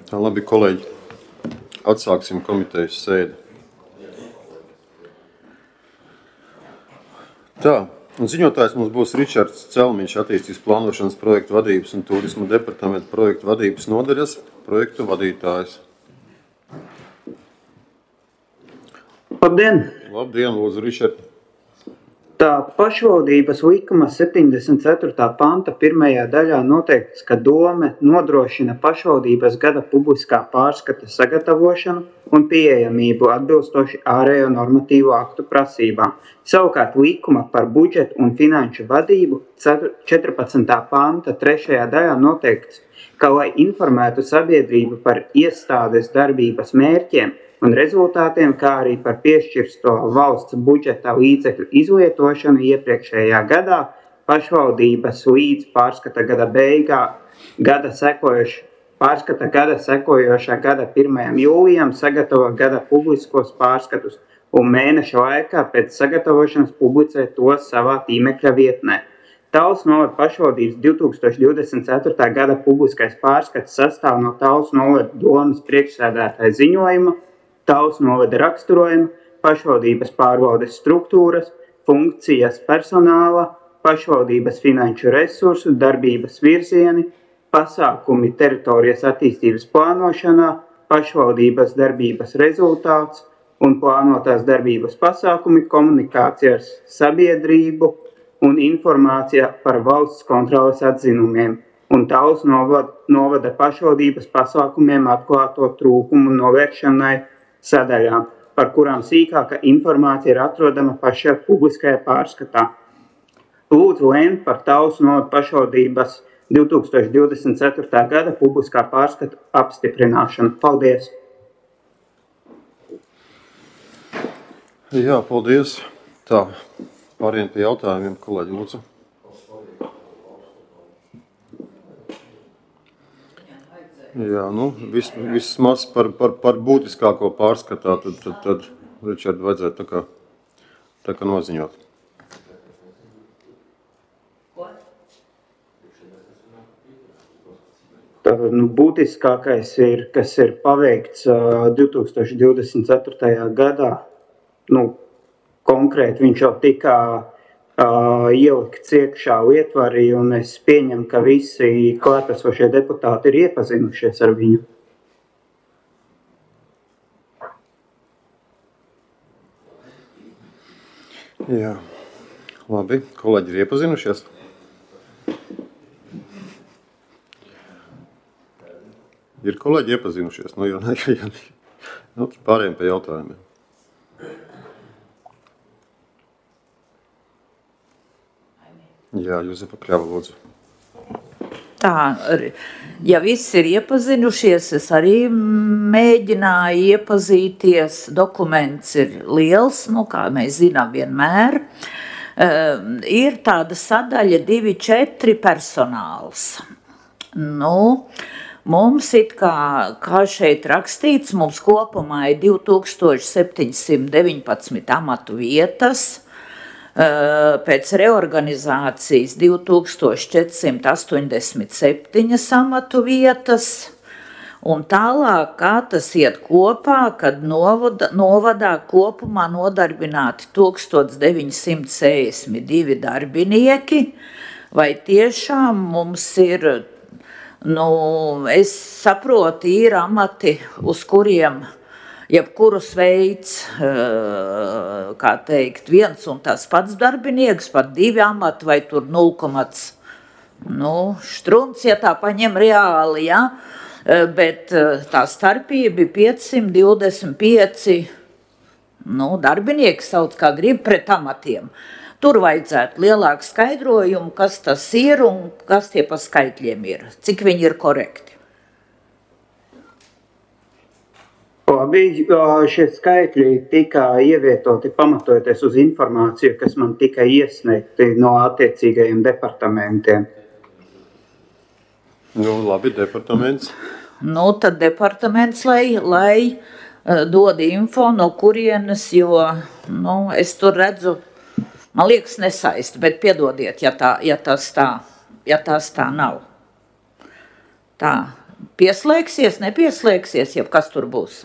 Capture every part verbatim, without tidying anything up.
Tā, labi, kolēģi. Atsāksim komitejas sēdi. Tā, un ziņotājs mums būs Ričards Celmiņš, attīstības plānošanas projektu vadības un turisma departamenta projektu vadības nodaļas projektu vadītājs. Labdien! Labdien, lūdzu, Ričard. Tā pašvaldības likuma septiņdesmit ceturtā panta pirmajā daļā noteikts, ka dome nodrošina pašvaldības gada publiskā pārskata sagatavošanu un pieejamību atbilstoši ārējo normatīvu aktu prasībām. Savukārt likuma par budžetu un finanšu vadību četrpadsmitā panta trešajā daļā noteikts, ka, lai informētu sabiedrību par iestādes darbības mērķiem un rezultātiem, kā arī par piešķirsto valsts budžeta līdzekļu izlietošanu iepriekšējā gadā, pašvaldības līdz pārskata gada beigā, gada sekojoša, pārskata gada sekojošā gada pirmajam jūlijam sagatavo gada publiskos pārskatus un mēneša laikā pēc sagatavošanas publicē tos savā tīmekļa vietnē. Talsu novada pašvaldības divi tūkstoši divdesmit ceturtā gada publiskais pārskats sastāv no Talsu novada domes priekšsēdētāja ziņojuma, Talsu novada raksturojuma, pašvaldības pārvaldes struktūras, funkcijas personāla, pašvaldības finanšu resursu, darbības virzieni, pasākumi teritorijas attīstības plānošanā, pašvaldības darbības rezultāts un plānotās darbības pasākumi, komunikācija ar sabiedrību un informācija par valsts kontroles atzinumiem un Talsu novada, novada pašvaldības pasākumiem atklāto trūkumu novēršanai sadaļām, par kurām sīkāka informācija ir atrodama pašā publiskajā pārskatā. Lūdzu lemt par Talsu novada pašvaldības divi tūkstoši divdesmit ceturtā gada publiskā pārskata apstiprināšanu. Paldies! Jā, paldies. Tā, pāriem pie jautājumiem, kolēģi, lūdzu. Jā, nu, viss vis maz par, par, par būtiskāko pārskatā, tad, tad, tad Ričard, vajadzētu tā kā, tā kā noziņot. Tā, nu, būtiskākais ir, kas ir paveikts uh, divi tūkstoši divdesmit ceturtajā gadā. Nu, konkrēti viņš jau tika Uh, ielikts iekšā lietvarī, un es pieņemu, ka visi klātesošie deputāti ir iepazinušies ar viņu. Jā, labi. Kolēģi ir iepazinušies? Ir kolēģi iepazinušies? Nu, jau ne, jau ne. Nu, pārējiem pie jautājumiem. Jā, Juzefa Kļava, lūdzu. Tā, ja viss ir iepazinušies, es arī mēģināju iepazīties. Dokuments ir liels, nu, kā mēs zinām vienmēr. Uh, ir tāda sadaļa divi četri personāls. Nu, mums it kā, kā šeit rakstīts, mums kopumā ir divi tūkstoši septiņsimt deviņpadsmit amatu vietas. Pēc reorganizācijas divi tūkstoši četrsimt astoņdesmit septiņi amatu vietas, un tālāk, kā tas iet kopā, kad novada, novadā kopumā nodarbināti tūkstoš deviņsimt sešdesmit divi darbinieki, vai tiešām mums ir, nu, es saprotu, ir amati, uz kuriem jebkurus veids, kā teikt, viens un tas pats darbinieks, pat divi amati vai tur nulle komats nu, štrunts, ja tā paņem reāli, ja? Bet tā starpība ir piecsimt divdesmit pieci nu, darbinieki sauc, kā grib, pret amatiem. Tur vajadzētu lielāku skaidrojumu, kas tas ir un kas tie pa skaitļiem ir, cik viņi ir korekti. Labi, šie skaitļi tika ievietoti pamatojoties uz informāciju, kas man tika iesniegti no attiecīgajiem departamentiem. Nu, labi, departaments. Nu, tad departaments, lai, lai uh, dod info, no kurienes, jo, nu, es tur redzu, man liekas nesaist, bet piedodiet, ja, tā, ja, tas tā, ja tas tā nav. Tā. pieslēgsies, nepieslēgsies, jeb kas tur būs?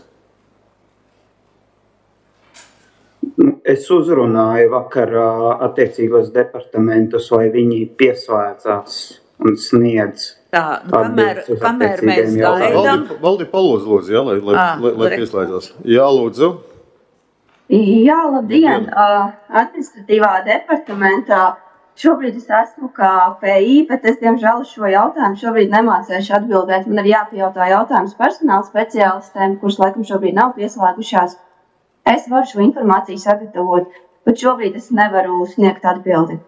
Es uzrunāju vakar attiecīgos departamentus, vai viņi pieslēdzās un sniedz. Tā, nu, kamēr, kamēr mēs gaidām... Valdi, Valdi palūdz, lūdzu, jā, lai, lai, à, lai, lai pieslēdzās. Jā, lūdzu. Jā, labdien. Administratīvā departamentā šobrīd es esmu kā P I, bet es, diemžēl, šo jautājumu šobrīd nemācēšu atbildēt. Man ir jāpajautā jautājums personāla speciālistēm, kurš laikam šobrīd nav pieslēgušās. Es varu šo informāciju sagatavot, bet šobrīd es nevaru sniegt atbildi.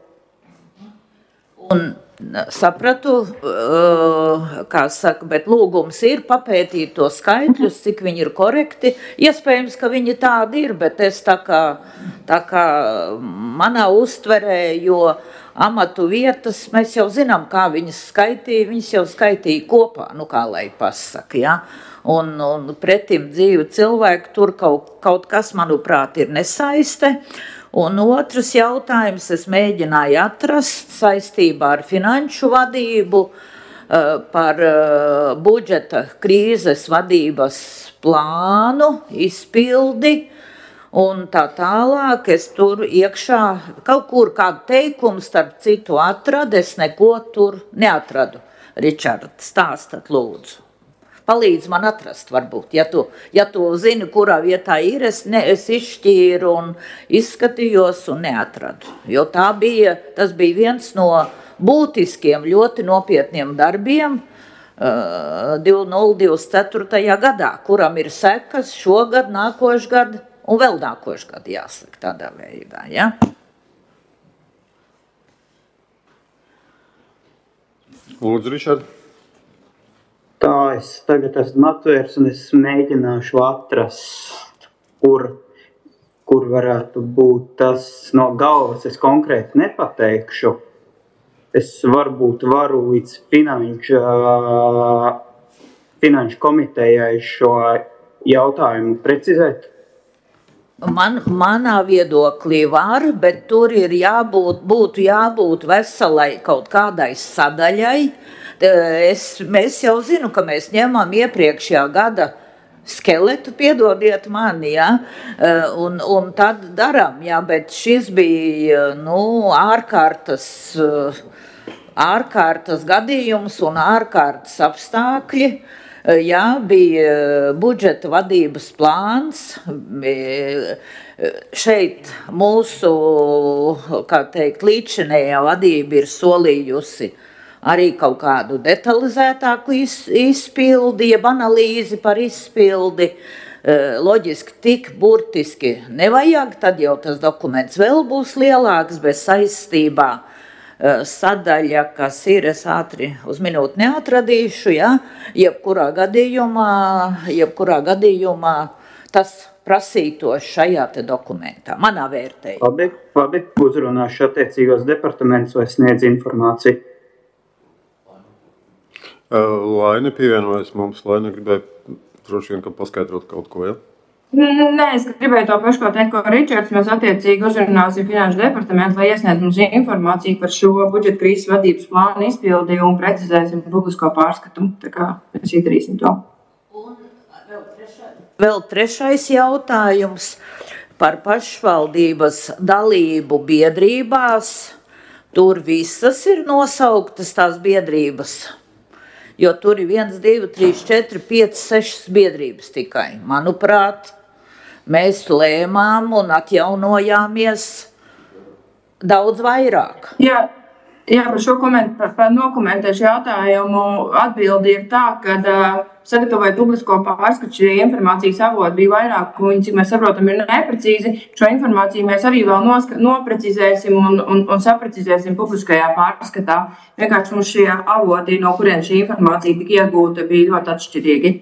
Un sapratu, kā saka, bet lūgums ir papētīt to skaitļus, cik viņi ir korekti. Iespējams, ka viņi tādi ir, bet es tā kā, tā kā manā uztverē, jo amatu vietas, mēs jau zinām, kā viņas skaitīja, viņas jau skaitīja kopā, nu kā lai pasaka, ja? Un, un pretim dzīvi cilvēku tur kaut, kaut kas, manuprāt, ir nesaiste. Un otrs jautājums, es mēģināju atrast saistībā ar finanšu vadību, par budžeta krīzes vadības plānu, izpildi un tā tālāk. Es tur iekšā kaut kur kādu teikumu starp citu atradu, es neko tur neatradu. Ričard, stāstat lūdzu. Palīdz man atrast, varbūt, ja tu, ja tu zini, kurā vietā ir, es, ne, es izšķīru un izskatījos un neatradu. Jo tā bija, tas bija viens no būtiskiem, ļoti nopietniem darbiem uh, divi nulle divdesmit ceturtajā gadā, kuram ir sekas šogad, nākošu gadu un vēl nākošu gadu, jāsaka tādā veidā, ja? Lūdzu, Ričard. Tā, es tagad esmu atvērs un es mēģināšu atrast, kur, kur varētu būt tas no galvas. Es konkrēti nepateikšu. Es varbūt varu līdz finanšu, finanšu komitejai šo jautājumu precizēt. Man, manā viedoklī var, bet tur ir jābūt, būtu jābūt veselai kaut kādai sadaļai. Es, mēs jau zinu, ka mēs ņemam iepriekšējā gada skeletu, piedodiet mani, ja? un, un tad darām, ja? Bet šis bija nu, ārkārtas, ārkārtas gadījums un ārkārtas apstākļi. Ja? Bija budžeta vadības plāns, šeit mūsu, kā teikt, līdzinējā vadība ir solījusi arī kaut kādu detalizētāku izpildi, jeb analīzi par izpildi. Loģiski tik burtiski nevajag, tad jau tas dokuments vēl būs lielāks, bez saistībā sadaļa, kas ir, es ātri uz minūti neatradīšu, ja? jebkurā gadījumā, jebkurā gadījumā tas prasītos šajā te dokumentā, manā vērtējumā. Labi, labi, uzrunāšu attiecīgos departamentus vai sniedz informāciju. Laine pievienojas mums, Laine gribēja droši vien, ka paskaidrot kaut ko, ja? Nē, es gribēju to pašu, ko teikt, ko Ričards. Mēs attiecīgi uzrunāsim finanšu departamentu, lai iesniedz mums informāciju par šo budžeta krīzes vadības plānu izpildi un precizēsim publisko pārskatu. Tā kā mēs izdarīsim to. Un vēl trešais, vēl trešais jautājums par pašvaldības dalību biedrībās. Tur visas ir nosauktas tās biedrības. Jo tur ir viens, divi, trīs, četri, pieci, sešas biedrības tikai. Manuprāt, mēs lēmām un atjaunojāmies daudz vairāk. Jā, jā par šo koment, par, par nokomentēšu jautājumu atbildi ir tā, ka uh, sagatavojot publisko pārskatu, šī informācijas avoti bija vairāk, un, cik mēs saprotam, ir neprecīzi. Šo informāciju mēs arī vēl noska, noprecizēsim un, un, un saprecizēsim publiskajā pārskatā. Vienkārši mums šie avoti, no kuriem šī informācija tika iegūta, bija ļoti atšķirīgi.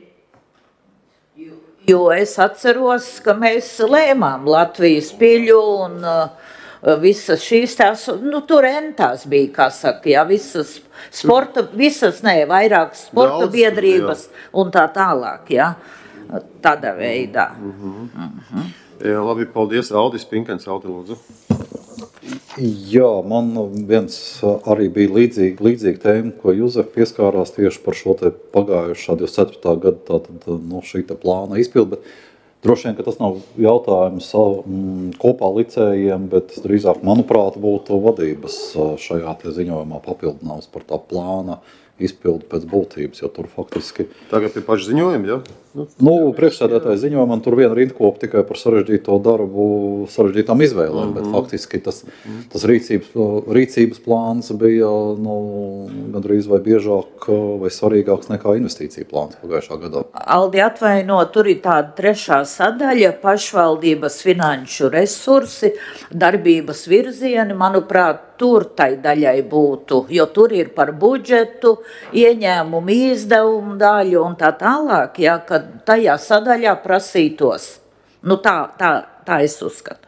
Jo es atceros, ka mēs lēmām Latvijas piļu un uh, visas šīs tās, nu tur entās bija, kā saka, jā, visas sporta, visas, nē, vairāk sporta Daudz, biedrības jā. Un tā tālāk, jā, tādā veidā. Mm-hmm. Mm-hmm. Jā, labi, paldies, Aldis Pinkens, Aldi, lūdzu. Jā, man viens arī bija līdzīga, līdzīga tēma, ko Juzef pieskārās tieši par šo te pagājušā divdesmit ceturtā gada tātad, no šī te plāna izpildu, bet droši vien, ka tas nav jautājums m, kopā licējiem, bet drīzāk, manuprāt, būtu vadības šajā te ziņojumā papildinājums par tā plāna izpildu pēc būtības, jo tur faktiski... Tagad pie paša ziņojuma, jā? Nu, nu priekšsēdētāja ziņojumā tur viena rindkopa tikai par sarežģīto darbu, sarežģītām izvēlēm, mm-hmm. bet faktiski tas, tas rīcības, rīcības plāns bija nu, gandrīz vai biežāk vai svarīgāks nekā investīcija plāns pagājušā gadā. Aldi atvaino, tur ir tāda trešā sadaļa, pašvaldības finanšu resursi, darbības virzieni, manuprāt, tur tai daļai būtu, jo tur ir par budžetu, ieņēmumu, izdevumu daļu un tā tālāk, ja, kad tajā sadaļā prasītos. Nu tā, tā, tā es uzskatu.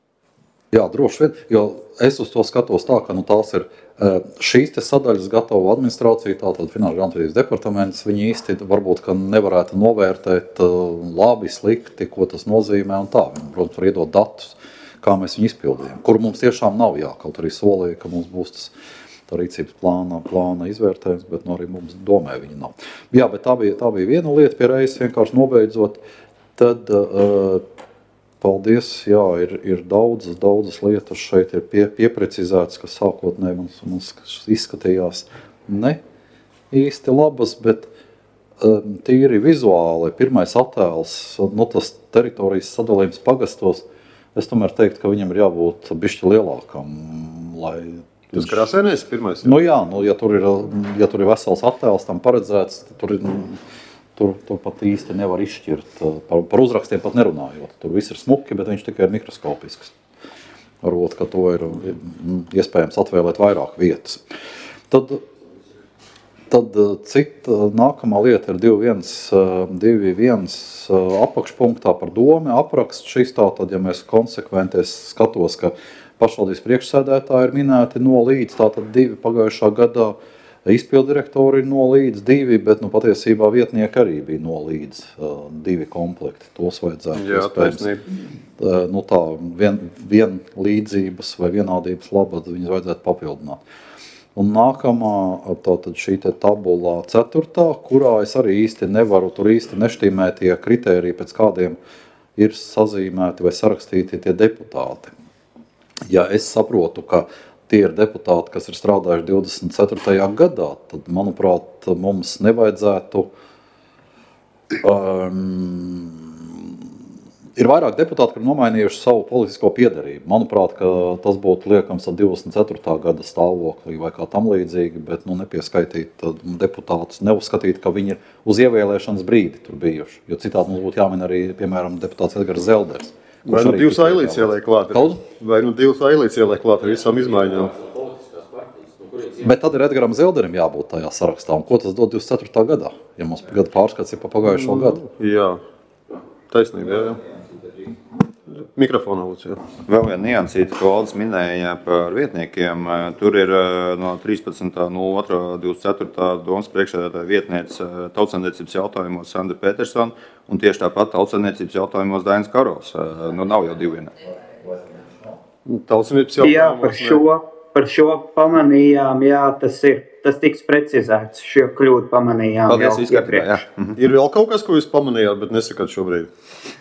Jā, droši vien, jo es uz to skatos tā, ka nu, tās ir šīs te sadaļas gatava administrācija, tātad Finanšu grāmatvedības departaments, viņi īsti varbūt, ka nevarētu novērtēt labi, slikti, ko tas nozīmē un tā. Viņi, protams, var iedot datus, kā mēs viņu izpildījām, kuru mums tiešām nav, jā, kaut arī solīja, ka mums būs tas tā rīcības plāna, plāna izvērtējums, bet nu, arī mums domē viņa nav. Jā, bet tā bija, tā bija viena lieta, pie reizes vienkārši nobeidzot, tad, uh, paldies, jā, ir, ir daudzas, daudzas lietas šeit ir pie, pieprecizētas, kas sākotnēji mums, mums izskatījās ne īsti labas, bet um, tīri vizuāli, pirmais attēls, nu tas teritorijas sadalījums pagastos, es tomēr teiktu, ka viņam ir jābūt bišķi lielākam, lai... Tas krāsēnais pirmais? Nu jā, nu, ja, tur ir, ja tur ir vesels attēls tam paredzēts, tur, tur, tur pat īsti nevar izšķirt, par, par uzrakstiem pat nerunājot. Tur viss ir smuki, bet viņš tikai ir mikroskopisks. Varbūt, ka to ir iespējams atvēlēt vairāk vietas. Tad, tad cita nākamā lieta ir divi viens apakšpunktā par domu apraksts. Šis tā, tad, ja mēs konsekventies skatos, ka pašvaldības priekšsēdētāji ir minēti no līdz, tātad divi pagājušā gadā izpildirektori ir no līdz divi, bet nu, patiesībā vietnieki arī bija no līdz uh, divi komplekti. Tos vajadzētu Jā, iespējams. Uh, nu tā, vien, vien līdzības vai vienādības labad viņas vajadzētu papildināt. Un nākamā, tātad šī te tabulā ceturtā, kurā es arī īsti nevaru, tur īsti neštīmē tie kritēriji, pēc kādiem ir sazīmēti vai sarakstīti tie deputāti. Ja es saprotu, ka tie ir deputāti, kas ir strādājuši divdesmit ceturtajā gadā, tad, manuprāt, mums nevajadzētu... Um, ir vairāk deputāti, kur nomainījuši savu politisko piederību. Manuprāt, ka tas būtu liekams ar divdesmit ceturtā gada stāvoklī vai kā tam līdzīgi, bet nu, nepieskaitīt deputātus, neuzskatīt, ka viņi ir uz ievēlēšanas brīdi tur bijuši. Jo citādi mums būtu jāmin arī, piemēram, deputāts Edgars Zelders. Vai nu divas ailītes ieliek klāt? Vai nu divas ailītes ieliek klāt ar visām izmaiņām? Bet tad ir Edgaram Zelderim jābūt tajā sarakstā. Un ko tas dod divdesmit ceturtā gadā, ja mums gada pārskats ir pa pagājušo mm, gadu? Jā, taisnība, jā. jā. Mikrofonā lūdzu, jā. Vēl viena niansīta, ko Aldis minēja par vietniekiem. Tur ir no trīspadsmitā nulle otrā divdesmit ceturtā domas priekšsēdētāja vietniece tautsaimniecības jautājumos Sandra Petersona un tieši tāpat tautsaimniecības jautājumos Dainis Karos. Nu, nav jau divi viena. Tautsaimniecības jautājumos. Jā, par šo, par šo pamanījām, jā, tas ir. Tas tiks precizēts, šo kļūdu pamanījām. Paldies, izskatībā, jā. Mhm. Ir vēl kaut kas, ko jūs pamanījāt, bet nesakāt šobrīd?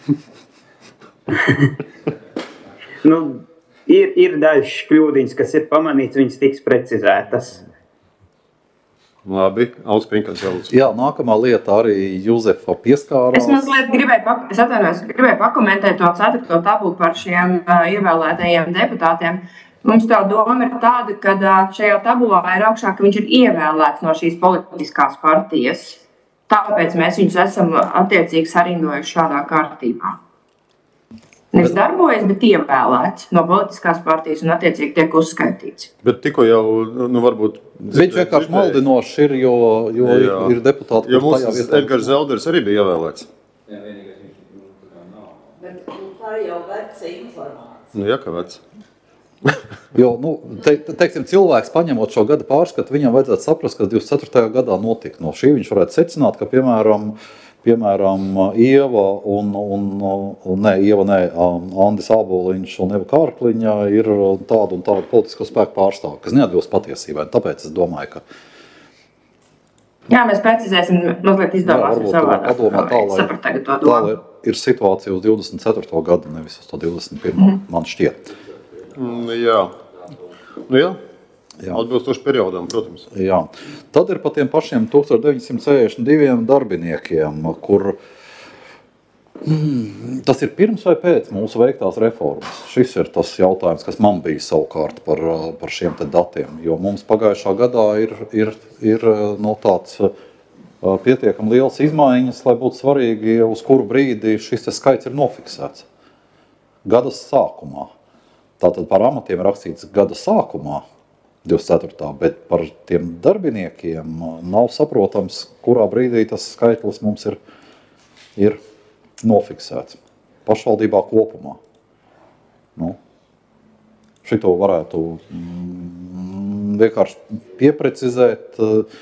nu, ir, ir dažas kļūdiņas, kas ir pamanīts, viņas tiks precizētas. Labi, Aldis Pinkans jālūdz. Jā, nākamā lieta arī Juzefa pieskārās. Es mazliet gribēju, pak- es atvainojos, gribēju pakomentēt to ceturto tabulu par šiem uh, ievēlētajiem deputātiem. Mums tā doma ir tāda, ka uh, šajā tabulā ir augšā, ka viņš ir ievēlēts no šīs politiskās partijas. Tāpēc mēs viņus esam attiecīgi sarindojuši šādā kārtībā. Nevis darbojas, bet ievēlēts no politiskās partijas un attiecīgi tiek uzskaitīts. Bet tikko jau, nu varbūt... Viņš vienkārši maldinošs ir, jo, jo ir, ir deputāti, jo mums Edgars Zelders arī bija ievēlēts. Jā, vienīgais viņš nav. Bet tā jau veca informācija. Nu, jā, ka veca. Jo, nu, te, teiksim, cilvēks paņemot šo gada pārskatu, viņam vajadzētu saprast, kas divdesmit ceturtajā gadā notika. No šī viņš varētu secināt, ka, piemēram, piemēram, Ieva un, un, un ne, Ieva, ne, Andis Āboliņš un Eva Kārkliņa ir tādu un tādu politisko spēku pārstāvi, kas neatbilst patiesībai. Tāpēc es domāju, ka Jā, mēs precizēsim, mazliet izdomāsim savādāk. Padomā tā, lai, tā, lai ir situācija uz divdesmit ceturto gadu, nevis uz to divdesmit pirmo Mm. man šķiet. Mm, jā. Nu jā. Jā. Atbilstoši periodam, protams. Jā. Tad ir par tiem pašiem tusenč deviņsimt sešdesmit diviem darbiniekiem, kur mm, tas ir pirms vai pēc mūsu veiktās reformas. Šis ir tas jautājums, kas man bija savukārt par, par šiem te datiem, jo mums pagājušā gadā ir, ir, ir no tāds pietiekami liels izmaiņas, lai būtu svarīgi, uz kuru brīdi šis te skaits ir nofiksēts. Gadas sākumā. Tātad par amatiem rakstīts gada sākumā, divdesmit ceturtā bet par tiem darbiniekiem nav saprotams, kurā brīdī tas skaitlis mums ir, ir nofiksēts. Pašvaldībā kopumā. Nu, šito varētu mm, vienkārši pieprecizēt uh,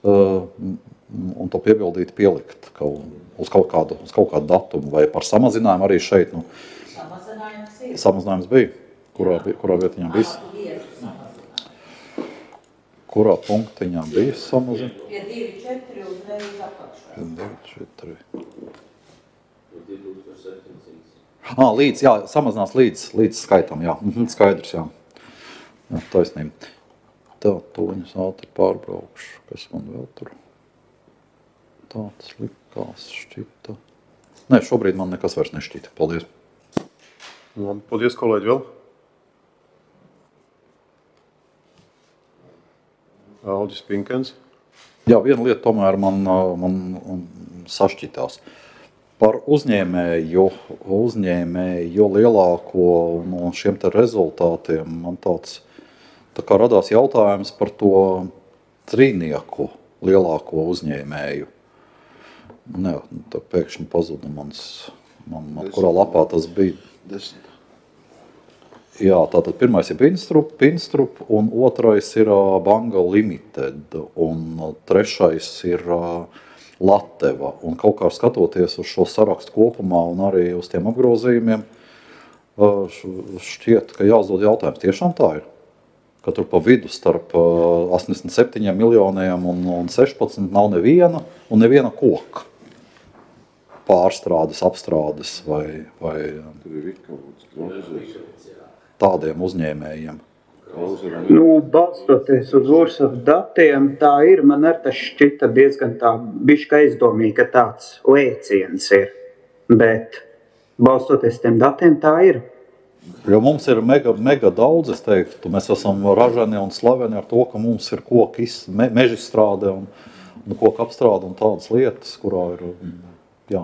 un to piebildīt, pielikt kaut, uz, kaut kādu, uz kaut kādu datumu vai par samazinājumu arī šeit. Nu, samazinājums, samazinājums bija, kurā, kurā vietiņā bija. Kurā punktiņā bija samazinājums? Pie divi četri uzreiz apakšā. Pie divi četri. Ah, līdz, jā, samazinās līdz, līdz skaitam, jā. Mhm, skaidrs, jā. Jā, taisnība. Tā, toņas ātri pārbraukšu, kas man vēl tur tāds likās šķita. Nē, šobrīd man nekas vairs nešķita. Paldies. Labi, paldies, kolēģi, vēl. Aldis Pinkens. Jā, viena lieta tomēr man, man, man sašķitās. Par uzņēmēju, uzņēmēju lielāko no šiem te rezultātiem man tāds tā kā radās jautājums par to trīnieku lielāko uzņēmēju. Ne, tā pēkšņi pazuda mans, man, man kurā lapā tas bija. Desmit. Jā, tātad pirmais ir Pinstrup, Pinstrup un otrais ir uh, Banga Limited un uh, trešais ir uh, Lateva. Un kaut kā skatoties uz šo sarakstu kopumā un arī uz tiem apgrozījumiem, uh, šķiet, ka jāuzdod jautājums. Tiešām tā ir? Ka tur pa vidu starp uh, astoņdesmit septiņiem miljoniem un, un sešpadsmit nav neviena un neviena koka. Pārstrādes, apstrādes vai, vai tādiem uzņēmējiem. Nu, balstoties uz Ursas datiem, tā ir. Man arī tas šķita diezgan tā bišķi aizdomīgi, ka tāds lēciens ir. Bet balstoties tiem datiem, tā ir. Jo mums ir mega, mega daudz, es teiktu. Mēs esam ražani un slaveni ar to, ka mums ir koku me, mežstrāde un, un koku apstrāde un tādas lietas, kurā ir, jā.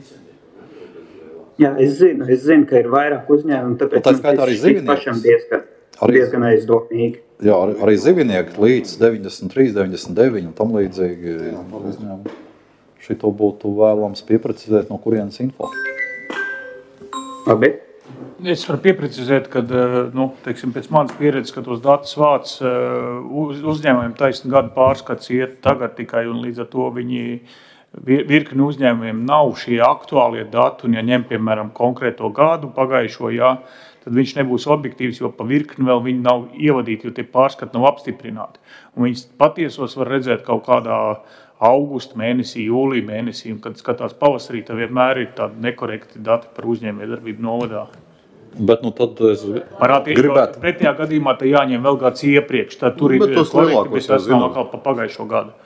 Jā, es zinu, es zinu, ka ir vairāk uzņēmumu, tāpēc tā skaitā arī zivinieks. Pašam diezgan, arī, diezgan aizdomīgi. Jā, arī, arī zivinieki līdz deviņdesmit trīs, deviņdesmit deviņi un tam līdzīgi uzņēmumi. Šito būtu vēlams pieprecizēt, no kurienes info. Labi. Es varu pieprecizēt, ka nu, teiksim, pēc manas pieredzes, ka tos datus vāc uz, uzņēmumiem taisni gadu pārskats iet tagad tikai un līdz ar to viņi virkni uzņēmumiem nav šie aktuālie dati, un ja ņem, piemēram, konkrēto gadu pagājušo, jā, tad viņš nebūs objektīvs, jo pa virkni vēl viņi nav ievadīti, jo tie pārskati nav apstiprināti. Un viņas patiesos var redzēt kaut kādā augusta mēnesī, jūlija mēnesī, un kad skatās pavasarī, tad vienmēr ir tādi nekorekti dati par uzņēmējdarbību novadā. Bet nu tad es Parādi, gribētu. Pretējā gadījumā te jāņem vēl kāds iepriekš, tad tur bet ir korekti, bet tas nav atkal pa pagājušo gadu.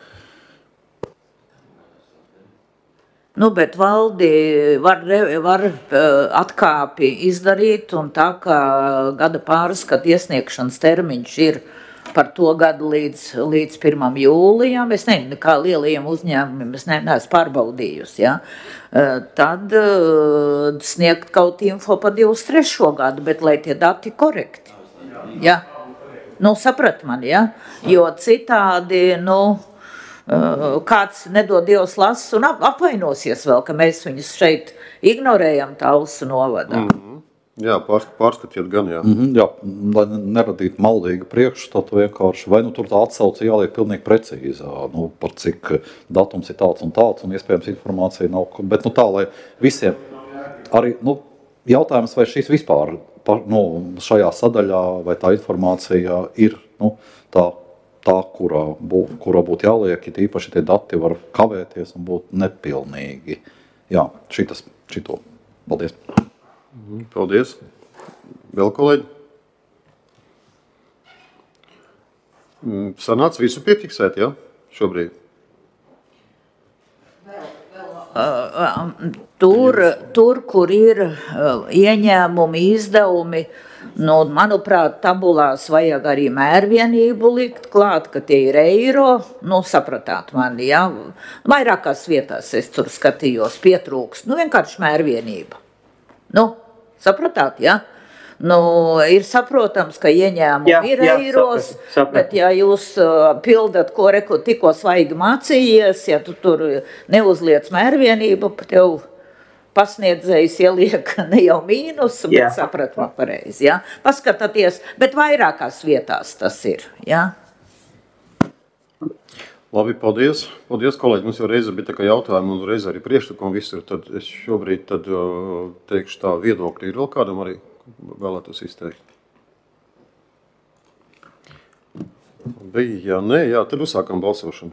Nu, bet valdi var, var atkāpi izdarīt, un tā kā gada pārskata iesniegšanas termiņš ir par to gadu līdz, līdz pirmam jūlijam, es nezinu, kā lielajiem uzņēmumiem, es ne, neesmu pārbaudījusi, ja? Tad sniegt kaut info par divdesmit trešo gadu, bet lai tie dati korekti. Ja? Nu, saprat man, ja? Jo citādi, nu, kāds nedod Dievs lasus un apvainosies vēl, ka mēs viņus šeit ignorējam Talsu novadā. Mm-hmm. Jā, pārskatiet gan, jā. Mm-hmm, jā, lai neradītu maldīgu priekšstatu vienkārši, vai nu tur tā atsauce jāliek pilnīgi precīzi, nu, par cik datums ir tāds un tāds, un iespējams informācija nav, bet nu tā, lai visiem arī, nu, jautājums, vai šis vispār, nu, šajā sadaļā, vai tā informācija ir, nu, tā, tā kurā, bū, kurā būtu jāliek, it īpaši tie dati var kavēties un būt nepilnīgi. Jā, šitas, šito. Paldies. Paldies. Vēl kolēģi? Sanāca visu piefiksēt, jā, šobrīd? Tur, tur, kur ir ieņēmumi, izdevumi, nu, manuprāt, tabulās vajag arī mērvienību likt klāt, ka tie ir eiro, nu, sapratāt mani, jā. Vairākās vietās es tur skatījos, pietrūkst, nu, vienkārši mērvienība. Nu, sapratāt, ja? Nu, ir saprotams, ka ieņēmumi jā, ir jā, eiros, saprat, saprat. Bet ja jūs uh, pildat, ko reku tikko svaigi mācījies, ja tu tur neuzliec mērvienību, tev pasniedzējs ieliek ne jau mīnusu, bet saprat man pareizi, ja? Paskatāties, bet vairākās vietās tas ir, ja? Labi, paldies. Paldies, kolēģi. Mums jau reize bija tā kā jautājumi un reize arī priekšlikumi visur. Tad es šobrīd tad, teikšu tā viedokļi. Ir vēl kādam arī vēlētos izteikt? Bija, jā, nē, jā, tad uzsākam balsošanu.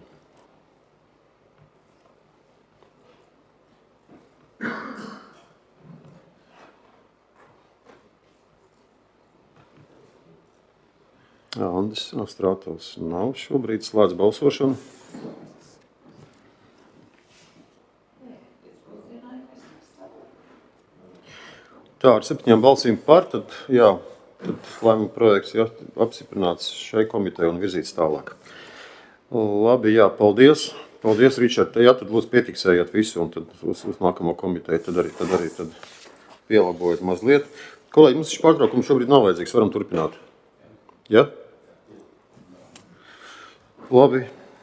Andis Strātovs nav šobrīd slēdz balsošanu. Tā, ar septiņām balsīm par, tad, jā, tad lēmuma projekts jā, apstiprināts šai komitejai un virzīts tālāk. Labi, jā, paldies. Paldies, Ričard. Jā, tad lūdzu piefiksējiet visu un tad uz, uz nākamo komiteju tad arī, tad arī tad pielabojat mazliet. Kolēģi, mums šis pārtraukums šobrīd nav vajadzīgs, varam turpināt. Ja? Labi.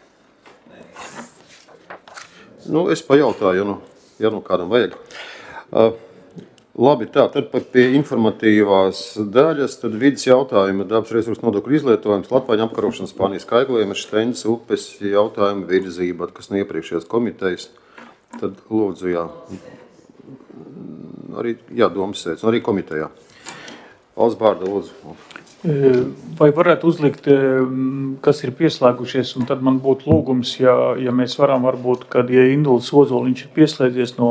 Nu, es pajautāju, ja nu, ja nu kādam vajag. Uh, labi, tā, tad pie informatīvās daļas, tad vidas jautājuma, dabas resursu nodokļu izlietojums, Latvāņu apkarošana Spānijas kaigliem, Štendas upes jautājuma virzība, kas no iepriekšējās komitejas. Tad lūdzu, jā, arī, jā, domas sēdz, arī komitejā. Valsts Bārda, lūdzu. Vai varētu uzlikt, kas ir pieslēgušies, un tad man būtu lūgums, ja, ja mēs varam varbūt, kad ja Induls Ozoliņš ir pieslēdzies no,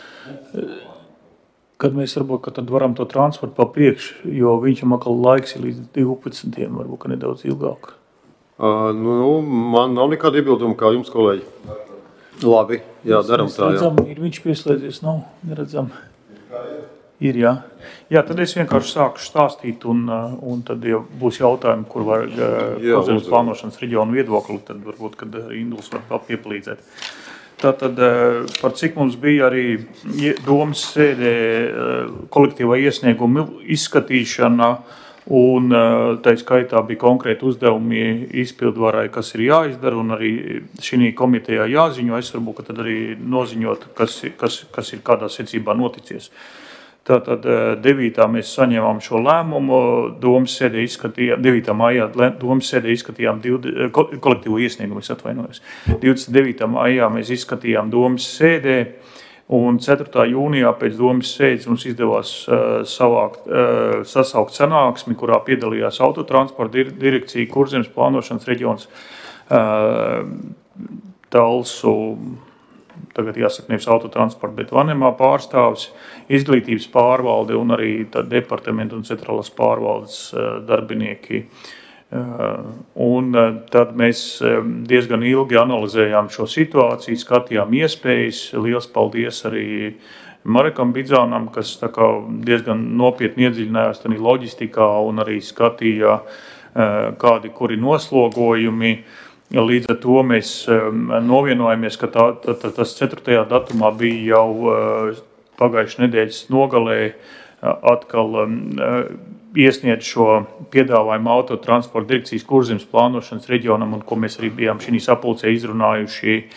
kad mēs varbūt, ka tad varam to transportu pa priekš, jo viņam atkal laiks ir līdz divpadsmitiem, varbūt, ka nedaudz ilgāk. Uh, nu, man nav nekāda iebilduma, kā jums, kolēģi. Labi, jā, daram tā, jā. Redzam, ir viņš pieslēdzies, nav, neredzam. Ir, jā. Jā, tad es vienkārši sāku stāstīt, un, un tad, ja būs jautājumi, kur var Kurzemes plānošanas reģionu viedokli, tad varbūt, kad Induls var piepalīdzēt. Tātad, par cik mums bija arī domas sēdē kolektīvā iesnieguma izskatīšana, un tā skaitā bija konkrēti uzdevumi izpildvarai, kas ir jāizdara, un arī šī komitejā jāziņo. Es varbūt, ka tad arī noziņot, kas, kas, kas ir kādā secībā noticies. Tātad devītā mēs saņēmām šo lēmumu, domas sēdē izskatījām, devītā maijā domas sēdē izskatījām kolektīvo iesniegumu, es atvainojos. divdesmit devītā maijā mēs izskatījām domas sēdē, un ceturtā jūnijā pēc domas sēdes mums izdevās uh, savākt, uh, sasaukt sanāksmi, kurā piedalījās autotransporta direkcija, Kurzemes plānošanas reģions, uh, Talsu, tagad jāsaka nevis autotransporta, bet Vanemā pārstāvs, izglītības pārvalde un arī departamentu un centrālās pārvaldes darbinieki. Un tad mēs diezgan ilgi analizējām šo situāciju, skatījām iespējas. Liels paldies arī Marekam Bidzānam, kas tā kā diezgan nopietni iedziļinājās tādā loģistikā un arī skatīja, kādi kuri noslogojumi. Līdz ar to mēs novienojamies, ka tā, tā, tas ceturtajā datumā bija jau pagājušajā nedēļas nogalē atkal iesniedz šo piedāvājumu autotransporta direkcijas Kurzemes plānošanas reģionam, un ko mēs arī bijām šī sapulcē izrunājuši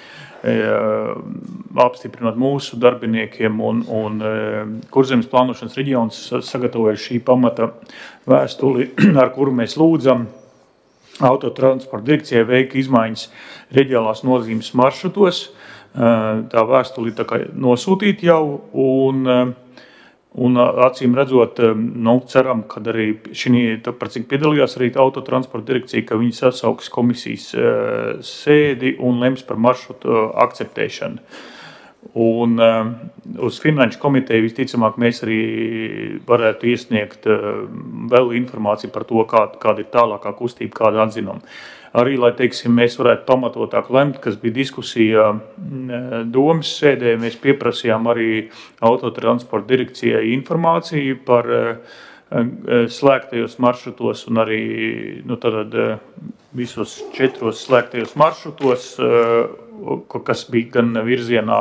apstiprinot mūsu darbiniekiem un, un Kurzemes plānošanas reģions sagatavoja šī pamata vēstuli, ar kuru mēs lūdzam autotransporta direkcijai veikt izmaiņas reģionālās nozīmes maršrutos. Tā vēstuli tā kā nosūtīt jau un Un acīm redzot, nu, ceram, ka arī šī, par cik piedalījās arī autotransporta direkcija, ka viņi sasauks komisijas sēdi un lems par maršrutu akceptēšanu. Un uz Finanšu komiteju visticamāk mēs arī varētu iesniegt vēl informāciju par to, kāda, kāda ir tālākā kustība, kāda atzinuma. Arī, lai teiksim, mēs varētu pamatotāk lemt, kas bija diskusija domas sēdē, mēs pieprasījām arī autotransporta direkcijai informāciju par slēgtajos maršrutos un arī nu, tad, visos četros slēgtajos maršrutos, kas bija gan virzienā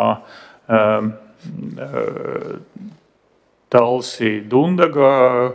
Talsi Dundaga,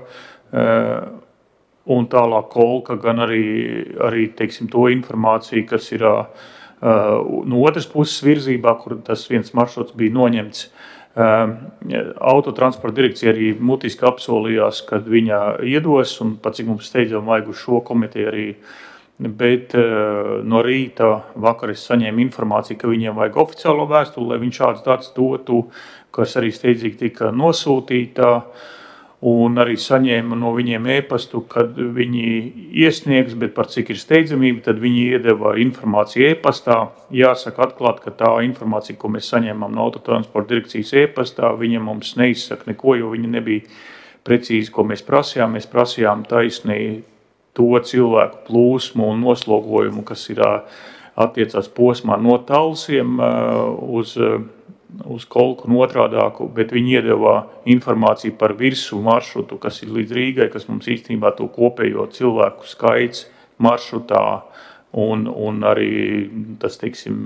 un tālāk Kolka, gan arī, arī teiksim, to informāciju, kas ir uh, no otras puses virzībā, kur tas viens maršruts bija noņemts. Uh, autotransporta direkcija arī mutiski apsolījās, kad viņa iedos, un pat cik mums steidzam vajag uz šo komiteju arī, bet uh, no rīta vakar es saņēmu informāciju, ka viņiem vajag oficiālo vēstuli, lai viņš šāds datus dotu, kas arī steidzīgi tika nosūtīta. Un arī saņēma no viņiem e-pastu, kad viņi iesniegs, bet par cik ir steidzamība, tad viņi iedeva informāciju e-pastā. Jāsaka atklāt, ka tā informācija, ko mēs saņēmām no autotransporta direkcijas e-pastā, viņa mums neizsaka neko, jo viņa nebija precīzi, ko mēs prasījām. Mēs prasījām taisnī to cilvēku plūsmu un noslogojumu, kas ir attiecās posmā no Talsiem uz uz Kolku un otrādāku, bet viņi iedeva informāciju par virsu maršrutu, kas ir līdz Rīgai, kas mums īstenībā to kopējo cilvēku skaits maršrutā un, un arī tas, teiksim,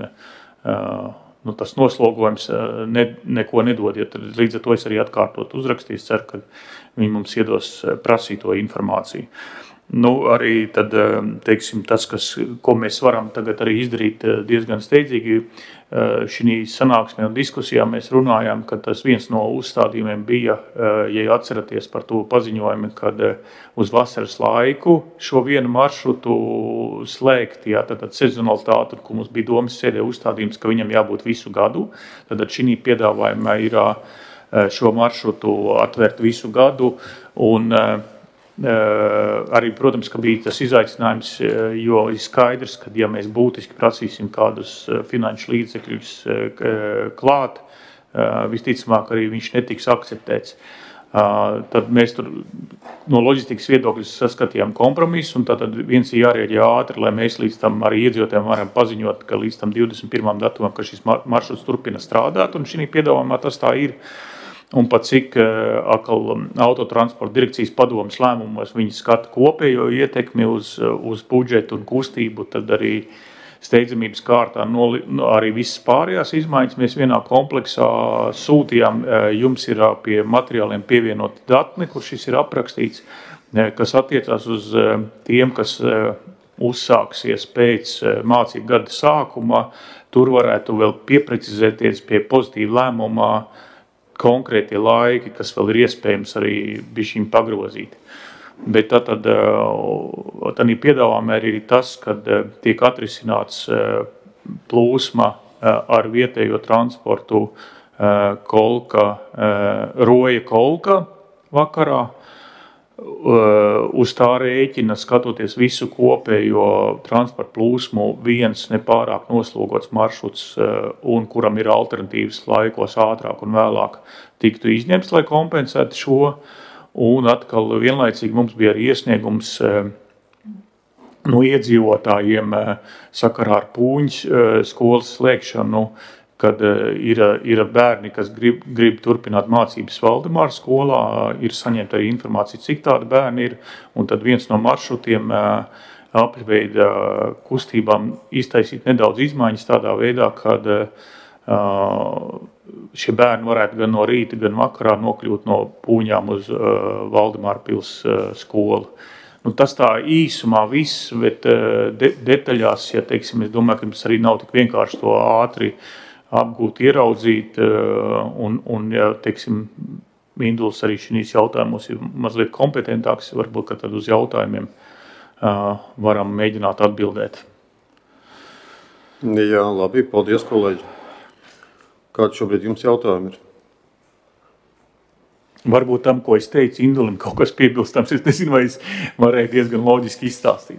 nu, tas noslogojums ne, neko nedod. Ja tad, līdz ar to es arī atkārtot uzrakstīs, ceru, ka viņi mums iedos prasīto informāciju. Nu, arī tad, teiksim, tas, kas, ko mēs varam tagad arī izdarīt diezgan steidzīgi, šī sanāksmē un diskusijā mēs runājām, ka tas viens no uzstādījumiem bija, ja atceraties par to paziņojumu, kad uz vasaras laiku šo vienu maršrutu slēgt, jā, tad sezonalitāte, kur mums bija domas sēdē uzstādījums, ka viņam jābūt visu gadu, tad šī piedāvājumā ir šo maršrutu atvērt visu gadu un Uh, arī, protams, ka bija tas izaicinājums, jo ir skaidrs, ka ja mēs būtiski prasīsim kādus finanšu līdzekļus uh, klāt, uh, visticamāk arī viņš netiks akceptēts. Uh, tad mēs tur no loģistikas viedokļus saskatījām kompromisu, un tad viens ir jārēģē ātri, lai mēs līdz tam arī iedzīvotājiem varam paziņot, ka līdz tam divdesmit pirmajam datumam, ka šis maršruts turpina strādāt, un šī piedāvājumā tas tā ir. Un pat cik atkal autotransporta direkcijas padomas lēmumos viņi skata kopējo ietekmi uz, uz budžetu un kustību, tad arī steidzamības kārtā no, arī visas pārējās izmaiņas mēs vienā kompleksā sūtījām. Jums ir pie materiāliem pievienoti datni, kur šis ir aprakstīts, kas attiecās uz tiem, kas uzsāksies pēc mācību gada sākuma. Tur varētu vēl pieprecizēties pie pozitīva lēmumā konkrētie laiki, kas vēl ir iespējams arī bišķiņ pagrozīt. Bet tad, tad, tad piedāvājumā arī tas, kad tiek atrisināts plūsma ar vietējo transportu Kolka, Roja Kolka vakarā. Uz tā rēķina, skatoties visu kopējo transporta plūsmu, viens nepārāk noslogots maršruts un kuram ir alternatīvas laikos ātrāk un vēlāk tiktu izņemts, lai kompensētu šo. Un atkal vienlaicīgi mums bija arī iesniegums no iedzīvotājiem sakarā ar Pūņas skolas slēgšanu, kad ir, ir bērni, kas grib, grib turpināt mācības Valdemāra skolā, ir saņemta arī informācija, cik tādi bērni ir, un tad viens no maršrutiem apļveida kustībām iztaisīt nedaudz izmaiņas tādā veidā, kad šie bērni varētu gan no rīta, gan vakarā nokļūt no Pūņām uz Valdemāra pils skolu. Nu, tas tā īsumā viss, bet de, detaļās, ja teiksim, es domāju, ka mums arī nav tik vienkārši to ātri apgūt, ieraudzīt, un, un ja, teiksim, Induls arī šīs jautājumos ir mazliet kompetentāks, varbūt, ka tad uz jautājumiem uh, varam mēģināt atbildēt. Jā, labi, paldies, kolēģi. Kāds šobrīd jums jautājumi ir? Varbūt tam, ko es teicu, Indulim kaut kas piebilstams, es nezinu, vai es varēju diezgan loģiski izstāstīt.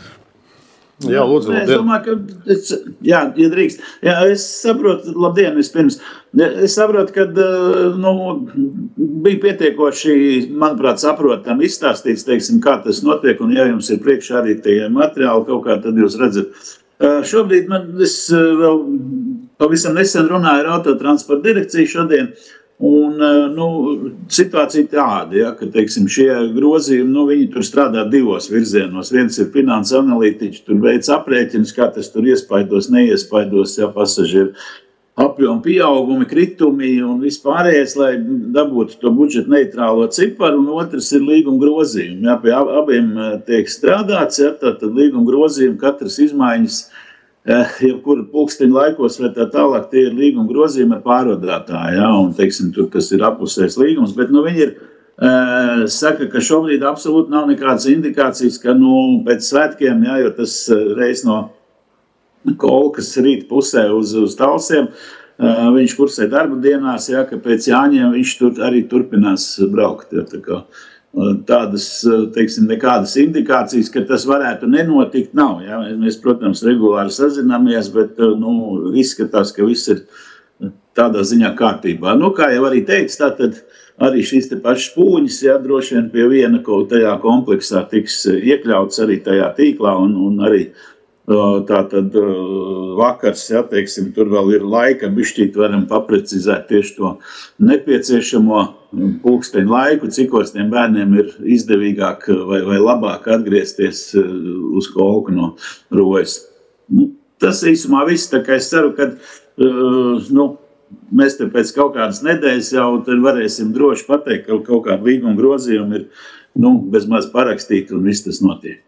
Jā, lūdzu, labdien. Es domāju, ka, es, jā, ja drīkst. Jā, es saprotu, labdien, vispirms. Es saprotu, ka nu, bija pietiekoši, manuprāt, saprotam izstāstīts, teiksim, kā tas notiek, un ja jums ir priekšā arī tie materiāli kaut kā, tad jūs redzat. Šobrīd man, es vēl pavisam nesen runāju ar autotransporta direkciju šodien, un nu, situācija tāda, ja, ka teiksim, šie grozījumi, nu, viņi tur strādā divos virzienos. Viens ir finanses analītiķi, tur veic aprēķinus, kā tas tur iespaidos, neiespaidos, ja pasažieru apjomu pieaugumi, kritumi un vispārējais, lai dabūtu to budžeta neitrālo ciparu, un otrs ir līguma grozījumi. Ja, pie abiem tiek strādāts, ja, tad līguma grozījumi, katras izmaiņas, jebkura pulksteņa laikos vai tā tālāk, tie ir līguma grozījumi ar pārvadātāju, ja, un, teiksim, tur tas ir apusējs līgums, bet, nu, viņi ir, uh, saka, ka šobrīd absolūti nav nekādas indikācijas, ka, nu, pēc svētkiem, ja, jo tas reiz no Kolkas rīt pusē uz, uz Talsiem, uh, viņš kursē darba dienās, ja, ka pēc Jāņiem viņš tur arī turpinās braukt, ja, tā kā. Tādas, teiksim, nekādas indikācijas, ka tas varētu nenotikt, nav. Ja? Mēs, protams, regulāri sazināmies, bet nu, izskatās, ka viss ir tādā ziņā kārtībā. Nu, kā jau arī teicu, tātad arī šīs te pašas pūņas, ja, droši vien pie viena kaut tajā kompleksā tiks iekļauts arī tajā tīklā, un, un arī tātad vakars, ja, teiksim, tur vēl ir laika, bišķīt varam paprecizēt tieši to nepieciešamo pulksteņu laiku, cikos tiem bērniem ir izdevīgāk vai, vai labāk atgriezties uz Kolku no Rojas. Nu, tas īsumā viss, tā kā es ceru, ka nu, mēs te pēc kaut kādas nedēļas jau tad varēsim droši pateikt, ka kaut kāda līguma grozījuma ir nu, bezmaz parakstīta un viss tas notiek.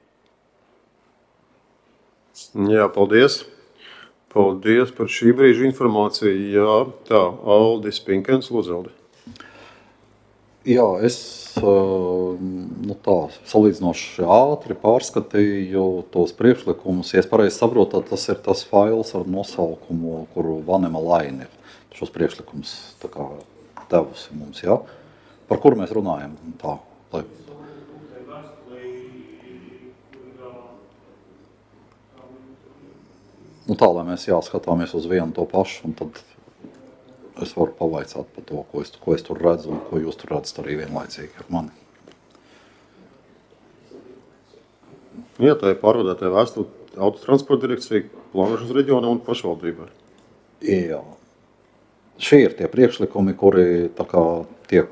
Jā, paldies. Paldies par šī brīža informāciju. Jā, tā, Aldis Pinkens, lūdzu, Aldi. Jā, es nu tā, salīdzinoši ātri pārskatīju tos priekšlikumus. Ja es pareizi saprotu, tas ir tas fails ar nosaukumu, kuru Vanema Laina ir šos priekšlikumus tā kā devusi mums, jā? Par kuru mēs runājam? Tā, lai... Nu tā, lai mēs jāskatāmies uz vienu to pašu, un tad es varu pavaicāt par to, ko es, ko es tur redzu, un ko jūs tur redzat arī vienlaicīgi ar mani. Jā, tā ir pārvadātāja vēstule autotransporta direkcija, plānošanas reģionā un pašvaldībā. Jā. Šie ir tie priekšlikumi, kuri tā kā tiek,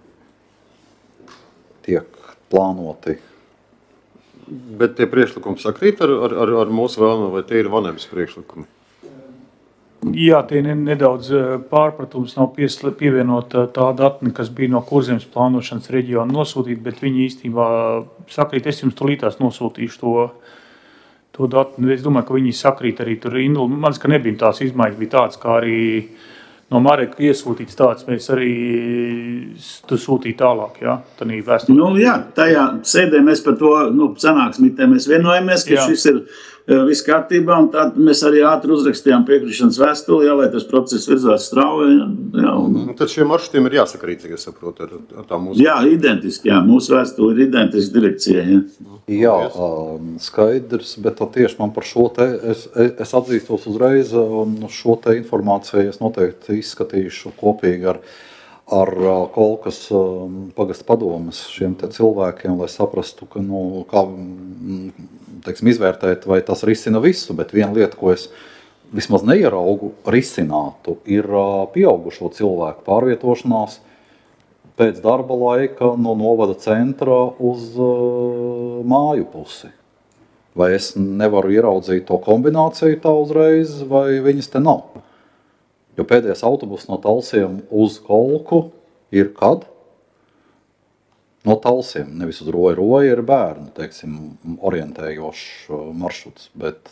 tiek plānoti. Bet tie priekšlikumi sakrīt ar, ar, ar mūsu vēlmu, vai tie ir Vanemas priekšlikumi? Jā, tie nedaudz pārpratums nav pievienota tā datni, kas bija no Kurzemes plānošanas reģiona nosūtīta, bet viņi īstenībā sakrīt, es jums tulītās nosūtīšu to, to datni. Es domāju, ka viņi sakrīt arī tur. Man liekas, ka nebija tās izmaiņas, bija tāds, kā arī no Mareka iesūtīts tāds, mēs arī tu sūtīja tālāk, jā, tanī vēstulē. Nu, jā, tajā sēdē mēs par to, nu, sanāksmītē mēs vienojamies, ka jā. Šis ir viss kārtībā, un tā mēs arī ātri uzrakstījām piekrišanas vēstuli, jā, lai tas process virzās strauji. Jā, un... Tad šiem maršrutiem ir jāsakrīt, cik es saprotu, ar, ar tā mūsu... Jā, identiski, jā, mūsu vēstuli ir identiski direkcijai, jā. Jā, skaidrs, bet tieši man par šo te, es, es atzīstos uzreiz, un šo te informāciju es noteikti izskatīšu kopīgi ar, ar Kolkas pagasta padomes šiem te cilvēkiem, lai saprastu, ka, nu, kā, teiksim, izvērtēt, vai tas risina visu, bet viena lieta, ko es vismaz neieraugu risinātu, ir pieaugušo cilvēku pārvietošanās pēc darba laika no novada centra uz uh, māju pusi. Vai es nevaru ieraudzīt to kombināciju tā uzreiz, vai viņas te nav? Jo pēdējais autobus no Talsiem uz Kolku ir kad? no Talsiem, nevis uz Roju. Roja ir bērnu, teiksim, orientējošs maršruts, bet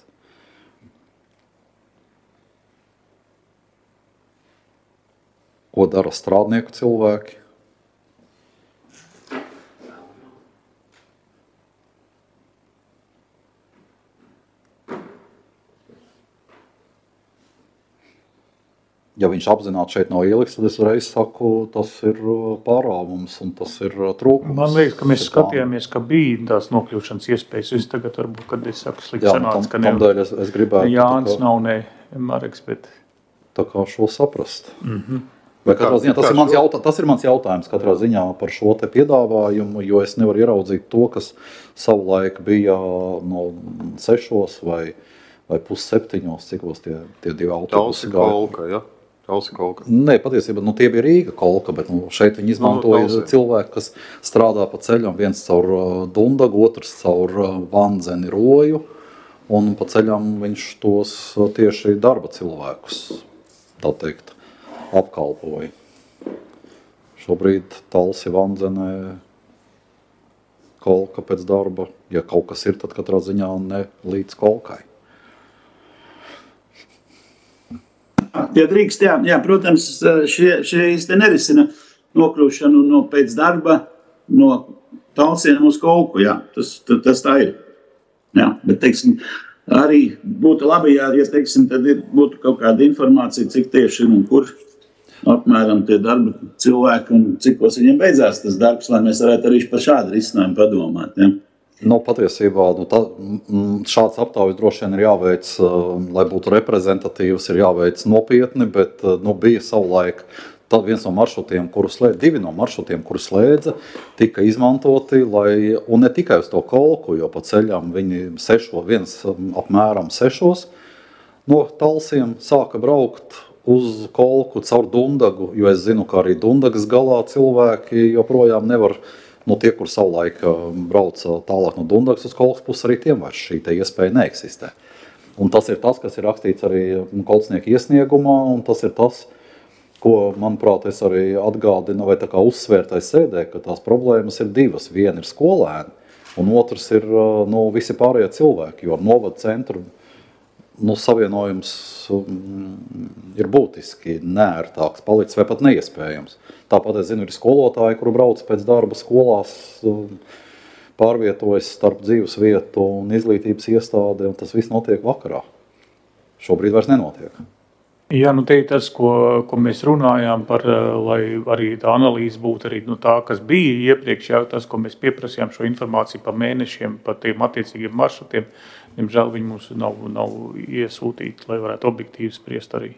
ko dara strādnieku cilvēki? Ja viņš apzināti šeit nav ieliks, tad es reiz saku, tas ir pārāvums un tas ir trūkums. Man liekas, ka mēs skatījāmies, ka bija tās nokļūšanas iespējas. Es tagad varbūt, kad es saku slikti sanāc, ka ne, es, es gribētu, Jānis kā, nav ne Mareks, bet... Tā kā šo saprast. Mm-hmm. Vai katrā ziņā, tas, ir mans jautā, tas ir mans jautājums katrā ziņā par šo te piedāvājumu, jo es nevaru ieraudzīt to, kas savulaik bija no sešos vai, vai pus septiņos, cikos tie, tie divi autobusi gāja. Talsi kolka, ja? Talsi kolka. Nē, patiesībā, nu tie bija Rīga kolka, bet nu, šeit viņi izmantoja no, cilvēki, kas strādā pa ceļam, viens caur Dundagu, otrs caur Vandzeni Roju, un pa ceļam viņš tos tieši darba cilvēkus, tā teikt, apkalpoja. Šobrīd Talsi Vandzenē kolka pēc darba, ja kaut kas ir, tad katrā ziņā ne līdz kolkai. Ja drīkst, jā, jā, protams, šie, šie te nerisina nokļūšanu no pēc darba, no Talsiem uz kolku, jā, tas, tas tā ir. Jā, bet, teiksim, arī būtu labi, ja, ja teiksim, tad ir, būtu kaut kāda informācija, cik tieši ir un kur apmēram tie darba cilvēki un cikos viņiem beidzās tas darbs, lai mēs varētu arī par šādu risinājumu padomāt, jā. Nu, patiesībā nu, tā, šāds aptaujas droši vien ir jāveic, lai būtu reprezentatīvs, ir jāveic nopietni, bet nu, bija savulaik tā viens no maršrutiem, kuru slēdza, divi no maršrutiem, kuru slēdza, tika izmantoti, lai, un ne tikai uz to kolku, jo pa ceļām viņi sešo, viens apmēram sešos, no Talsiem sāka braukt uz kolku caur Dundagu, jo es zinu, ka arī Dundagas galā cilvēki joprojām nevar. Nu, tie, kur savulaik brauca tālāk no Dundagas uz kolkas puses, arī tiem vairs šī te iespēja neeksistē. Un tas ir tas, kas ir rakstīts arī kolcnieku iesniegumā, un tas ir tas, ko, manuprāt, es arī atgādinu vai tā kā uzsvērtais sēdē, ka tās problēmas ir divas. Viena ir skolēni, un otrs ir nu, visi pārējie cilvēki, jo ar novadu centru nu, savienojums ir būtiski neērtāks, palicis vai pat neiespējams. Tāpat es zinu, ir skolotāji, kuri brauc pēc darba skolās, pārvietojas starp dzīves vietu un izglītības iestādi, un tas viss notiek vakarā. Šobrīd vairs nenotiek. Jā, nu te ir tas, ko, ko mēs runājām par, lai arī tā analīze būtu arī nu, tā, kas bija iepriekš, jau tas, ko mēs pieprasījām šo informāciju par mēnešiem, par tiem attiecīgiem maršrutiem. Diemžēl viņi mums nav, nav iesūtīti, lai varētu objektīvi spriest arī.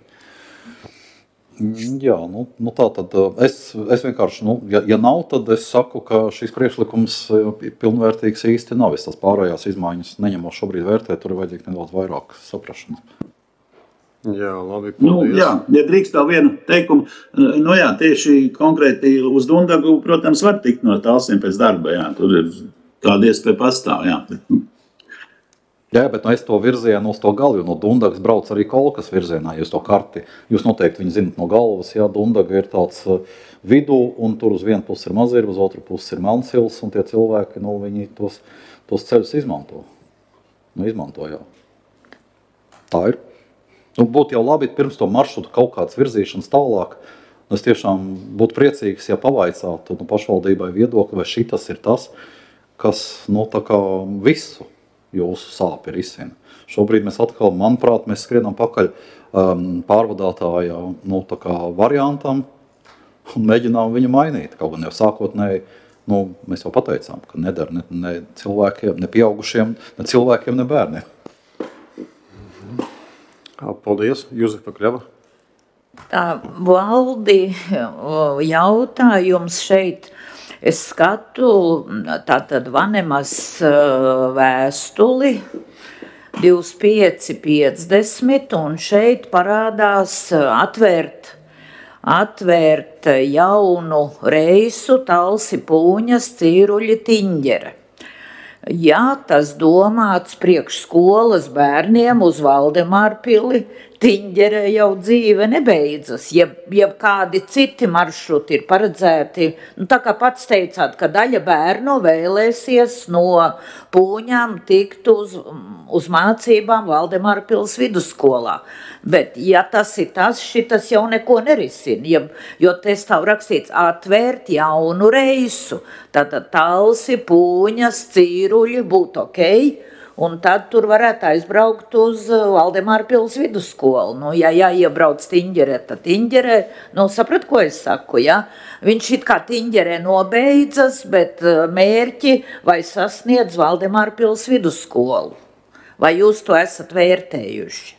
Jā, nu, nu tā tad es, es vienkārši, nu, ja, ja nav, tad es saku, ka šis priekšlikums pilnvērtīgs īsti nav. Es tās pārējās izmaiņas neņemos šobrīd vērtēt, tur ir vajadzīgi nedaudz vairāk saprašanas. Jā, labi, nu, jā, ja drīkst tā vienu teikumu, nu jā, tieši konkrēti uz Dundagu, protams, var tikt no Talsiem pēc darba, jā, tur ir tāda iespēja pastāv, jā. Jā, bet nu, es to virzienu uz to galu, jo no Dundagas brauc arī kolkas virzienā, jūs to karti, jūs noteikti viņu zinat no galvas, jā, Dundaga ir tāds vidū, un tur uz vienu pusi ir Mazirva, uz otru pusi ir Melnsils, un tie cilvēki, nu, viņi tos, tos ceļus izmanto. Nu, izmanto, jā. Tā ir. Nu, būtu jau labi pirms to maršrutu kaut kāds virzīšanas tālāk. Es tiešām būtu priecīgs, ja pavaicātu nu, pašvaldībai viedokli, vai šitas ir tas, kas nu, tā kā visu jūsu sāpi risina. Šobrīd mēs atkal, manuprāt, mēs skrienam pakaļ um, pārvadātāja nu, tā kā variantam un mēģinām viņu mainīt. Kaut gan jau sākotnēji, nu, mēs jau pateicām, ka nedara ne, ne cilvēkiem, ne pieaugušiem, ne cilvēkiem, ne bērniem. Paldies, Juzefa Kļava. Tā, Valdi, jautājums šeit. Es skatu tātad Vanemas vēstuli divdesmit pieci piecdesmit, un šeit parādās atvērt, atvērt jaunu reisu Talsi Pūņas Cīruļi Tiņģere. Jā, tas domāts priekš skolas bērniem uz Valdemārpili, Tiņģerē jau dzīve nebeidzas, ja, ja kādi citi maršruti ir paredzēti. Nu, tā kā pats teicāt, ka daļa bērnu vēlēsies no Pūņām tikt uz, uz mācībām Valdemārpils vidusskolā. Bet, ja tas ir tas, šitas jau neko nerisina, ja, jo te stāv rakstīts atvērt jaunu reisu, tātad Talsi, Pūņas, Cīruļi būtu okei, un tad tur varētu aizbraukt uz Valdemārpils vidusskolu. Nu, ja jāiebrauc Tiņģerē, tad Tiņģerē, nu, saprat, ko es saku, ja? Viņš it kā Tiņģerē nobeidzas, bet mērķi vai sasniedz Valdemārpils vidusskolu. Vai jūs to esat vērtējuši?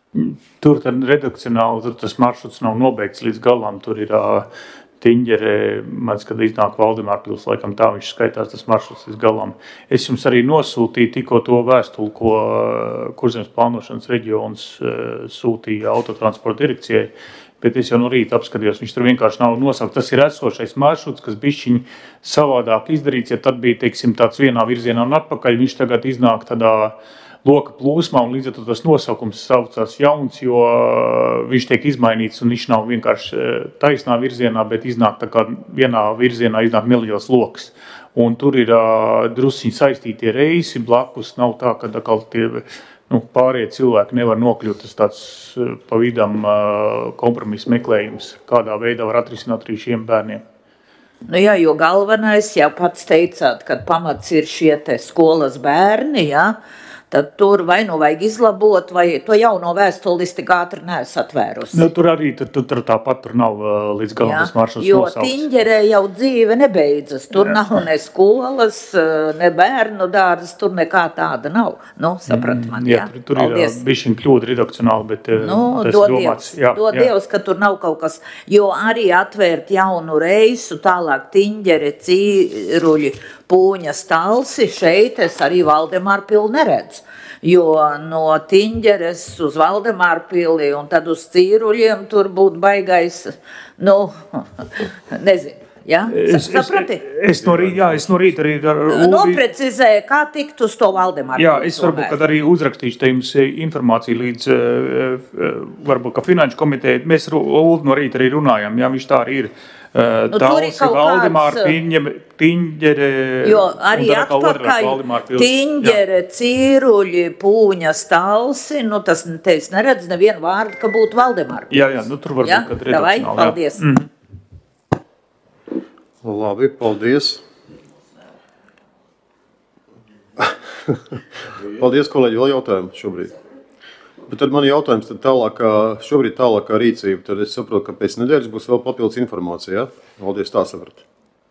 Tur tad redakcionāli, tur tas maršruts nav nobeigts līdz galam, tur ir uh, Tiņģerē, man kad iznāk Valdemārpils, laikam tā viņš skaitās tas maršruts līdz galam. Es jums arī nosūtīju tikko to vēstuli, ko Kurzemes plānošanas reģions sūtīja autotransporta direkcijai, bet es jau no rīta apskatījos, viņš tur vienkārši nav nosaukt. Tas ir esošais maršruts, kas bišķiņ savādāk izdarīts, ja tad bija, teiksim, tāds vienā virzienā un atpakaļ, viņš tagad iznāk tādā loka plūsmā, un līdz ar to tas nosaukums saucās jauns, jo viņš tiek izmainīts, un viņš nav vienkārši taisnā virzienā, bet iznāk tā kā vienā virzienā iznāk neliels loks. Un tur ir uh, drusciņi saistītie reisi blakus, nav tā, ka atkal tie nu, pārējie cilvēki nevar nokļūt, tas tāds uh, pa vidam uh, kompromiss meklējums, kādā veidā var atrisināt arī šiem bērniem. Nu jā, jo galvenais, jau pats teicāt, kad pamats ir šie te skolas bērni, jā, tad tur vai nu vajag izlabot, vai to jauno vēstulis tik ātri neesmu atvērusi. Nu, tur arī tur, tur tāpat tur nav uh, līdz galam tas maršruts jo nosauks. Tiņģerē jau dzīve nebeidzas. Tur jā. Nav ne skolas, ne bērnu dārzas, tur nekā tāda nav. Nu, saprat man, jā. jā tur, tur ir bišķiņ kļūda redakcionāli, bet nu, tas dod domāts. Dievs, jā, dod jā. Dievs, ka tur nav kaut kas, jo arī atvērt jaunu reisu, tālāk Tiņģere, Cīruļi, Pūņas, Talsi, šeit es arī Valdemārpilu neredzu. Jo no Tiņģeres uz Valdemārpili un tad uz Cīruļiem tur būtu baigais, nu, nezinu. Ja? Es, Saprati? Es, es, no rīta, jā, es no rīta arī ar Ulvi... Noprecizēju, kā tikt uz to Valdemārpilu. Jā, es varbūt, kad arī uzrakstīšu te jums informāciju līdz, varbūt, ka finanšu komiteja, mēs ar Ulvi no rīta arī runājam, jā, viņš tā arī ir. Nu, Talsi, Valdemāra, kāds... Tiņģere, jo arī atpakaļ Tiņģere, Cīruļi, Pūņas, Talsi, nu tas te es neredzu nevienu vārdu, ka būtu Valdemāra. Jā, jā, nu tur varbūt, ja? Kad redakcionāli. Davai, paldies. Mm-hmm. Labi, paldies. Paldies, kolēģi, vēl jautājumu šobrīd. Bet tad man ir jautājums, tad tālākā, šobrīd tālākā rīcība, tad es saprotu, ka pēc nedēļas būs vēl papildus informācija, ja? Valdies, tā saprat.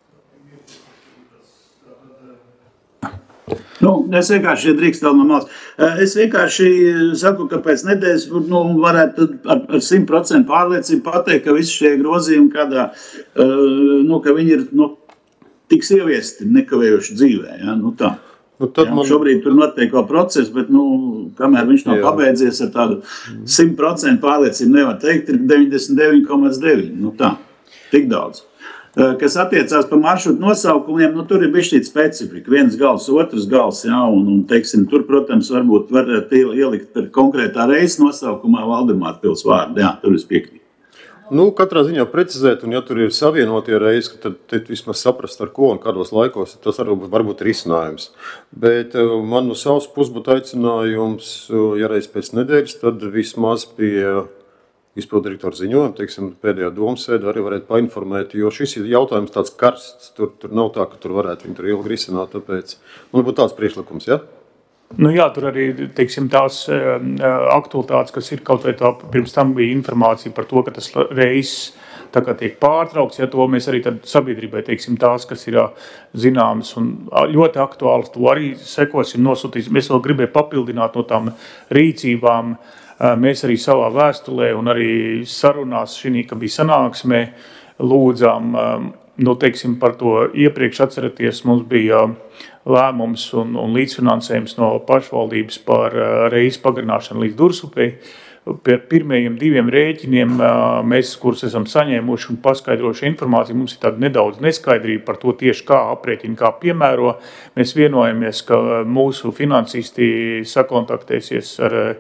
Nu, es vienkārši drīkst vēl no malas. Es vienkārši saku, ka pēc nedēļas nu, varētu ar, ar simt procentu pārliecību pateikt, ka visi šie grozījumi, kādā, nu, ka viņi ir nu, tiks ieviesti nekavējuši dzīvē. Ja? Nu, tā. Nu, tad jā, man... Šobrīd tur notiek vēl process, bet, nu, kamēr viņš nav jā. Pabeidzies ar tādu simt procentu pārliecību, nevar teikt, ir deviņdesmit deviņi komats deviņi. Nu, tā, tik daudz. Kas attiecās par maršrutu nosaukumiem, nu, tur ir bišķīt specifika. Viens gals, otrs gals, jā, un, un teiksim, tur, protams, varbūt var ielikt ar konkrētā reizes nosaukumā Valdemārpils vārdu. Jā, tur es piekrītu. Nu, katrā ziņā precizēt, un ja tur ir savienotie reizes, tad, tad vismaz saprast ar ko un kādos laikos, tas varbūt, varbūt ir izcinājums. Bet man no savas puses būtu aicinājums, ja reiz pēc nedēļas, tad vismaz pie izpildirektora ziņojuma, teiksim, pēdējā domasēde arī varētu painformēt, jo šis ir jautājums tāds karsts, tur, tur nav tā, ka tur varētu viņu tur ilgi risināt, tāpēc man būtu tāds priekšlikums, ja? Nu jā, tur arī, teiksim, tās uh, aktualitātes, kas ir kaut vai tā, pirms tam bija informācija par to, ka tas reizes tā kā tiek pārtraukts, ja to mēs arī tad sabiedrībai, teiksim, tās, kas ir zināmas un ļoti aktuāls, to arī sekosim, nosūtīsim. Mēs vēl gribēju papildināt no tām rīcībām, uh, mēs arī savā vēstulē un arī sarunās šī, ka bija sanāksmē, lūdzām, um, nu, teiksim, par to iepriekš atceraties, mums bija lēmums un, un līdzfinansējums no pašvaldības par uh, reizi pagarināšanu līdz Dursupei. Par pirmajiem diviem rēķiniem, uh, mēs, kurus esam saņēmuši un paskaidrojuši informāciju, mums ir tāda nedaudz neskaidrība par to tieši kā aprēķina, kā piemēro. Mēs vienojamies, ka mūsu finansisti sakontaktēsies ar uh,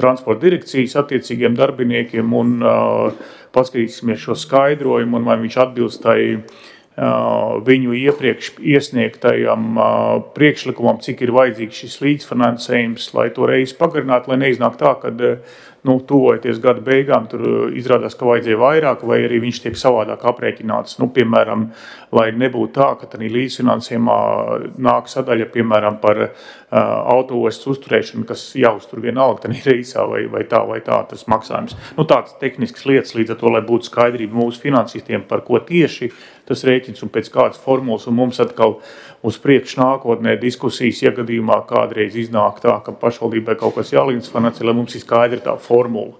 transporta direkcijas attiecīgiem darbiniekiem un uh, paskatīsimies šo skaidrojumu un vai viņš atbilst tai uh, viņu iepriekš iesniegtajam uh, priekšlikumam, cik ir vajadzīgs šis līdzfinansējums, lai to reizi pagarinātu, lai neiznāk tā, kad uh, nu, tuvojoties gada beigām, tur izrādās, ka vajadzēja vairāk, vai arī viņš tiek savādāk aprēķināts. Nu, piemēram, lai nebūtu tā, ka tādā līdzfinansējumā nāk sadaļa, piemēram, par uh, autoostas uzturēšanu, kas jāuztur vienalga tādā reisā, vai, vai tā, vai tā, tas maksājums. Nu, tāds tehnisks lietas līdz ar to, lai būtu skaidrība mūsu finansistiem, par ko tieši tas rēķins un pēc kādas formulas, un mums atkal uz priekšu nākotnē diskusijas iegadījumā kādreiz iznāk tā, ka pašvaldībai kaut kas jālīdzfinansē, lai mums ir skaidra tā formula.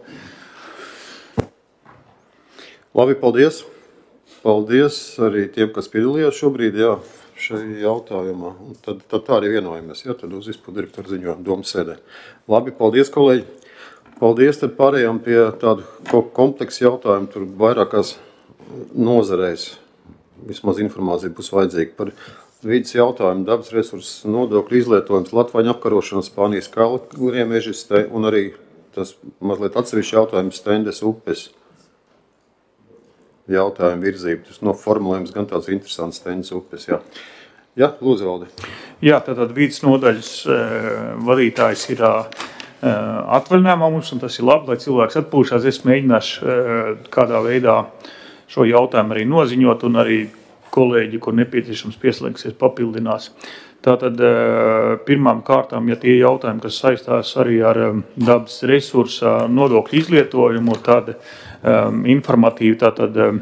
Labi, paldies. Paldies arī tiem, kas piedalījās šobrīd, jā, šajā jautājumā. Un tad, tad tā arī vienojamies, jā, tad uz izpildu direktoru ziņo domas sēdē. Labi, paldies, kolēģi. Paldies, tad pārējām pie tādu kompleksu jautājumu, tur vairākās nozarēs. Vismaz informācija būs vajadzīga par vidas jautājumu, dabas resursu nodokļu izlietojums, Latvāņu apkarošana, Spānijas kalriemežistē un arī tas mazliet atsevišķi jautājums Stendes upes jautājumu virzību. Tas no formulējums gan tāds interesants Stendes upes, jā. Jā, lūdzu, Valdi. Jā, tātad vidas nodaļas uh, vadītājs ir uh, atvaļinājumā mums, un tas ir labi, lai cilvēks atpūšās. Es mēģināšu uh, kādā veidā šo jautājumu arī noziņot, un arī kolēģi, kur nepieciešams pieslēgsies, papildinās. Tātad pirmām kārtām, ja tie jautājumi, kas saistās arī ar dabas resursa nodokļu izlietojumu, tad um, informatīvi tātad um,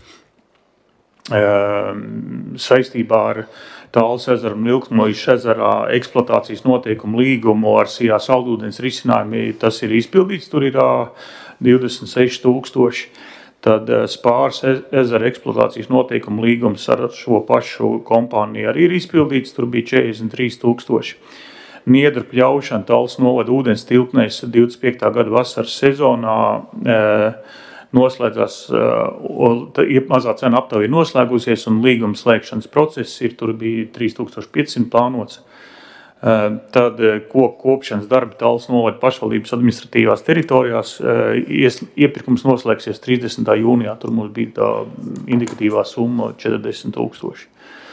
saistībā ar Tāles ezeru un Vilkmojas ezerā eksploatācijas noteikumu līgumu ar Sijā saldūdens risinājumi, tas ir izpildīts, tur ir divdesmit seši tūkstoši. Tad Spāras ezera eksploatācijas noteikumu līgums ar šo pašu kompāniju arī ir izpildīts, tur bija četrdesmit trīs tūkstoši. Niedru pļaušana Tāles novada ūdens tilpnēs divdesmit piektā gada vasaras sezonā e, noslēdzās, e, mazā cena aptauja ir noslēgusies un līguma slēgšanas process ir, tur bija trīs tūkstoši piecsimt plānots. Tad koku kopšanas darbi Tāles novada pašvaldības administratīvās teritorijās. Iepirkums noslēgsies trīsdesmitā jūnijā, tur mums bija tā indikatīvā summa četrdesmit tūkstoši.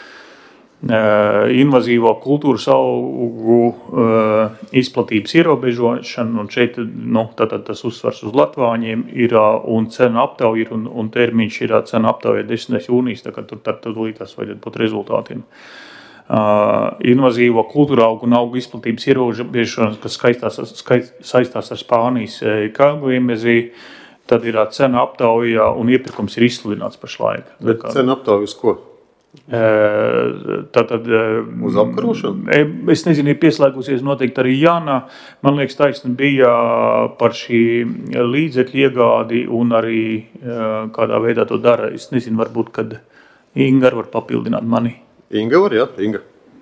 Invazīvo kultūras augu izplatības ierobežošana, un šeit nu, tātad tas uzsvars uz Latvāņiem ir, un cena aptauja ir, un, un termiņš ir cena aptauja desmitais jūnijas, tā kā tur tad līdz vajadzētu būt rezultātiem. Uh, invazīvo kultūra augu un augu izplatības ierobežošana, kas skaistās, skaist, saistās ar Spānijas kalgliemezī, tad ir cena aptauja un iepirkums ir izsludināts pašlaik. Bet cena aptauja uz ko? Uh, tātad, uz apkarošanu? Es nezinu, ir pieslēgusies noteikti arī Jāna. Man liekas, taisni bija par šī līdzekļu iegādi un arī uh, kādā veidā to dara. Es nezinu, varbūt, kad Inga var papildināt mani. Inga var, jā, Inga.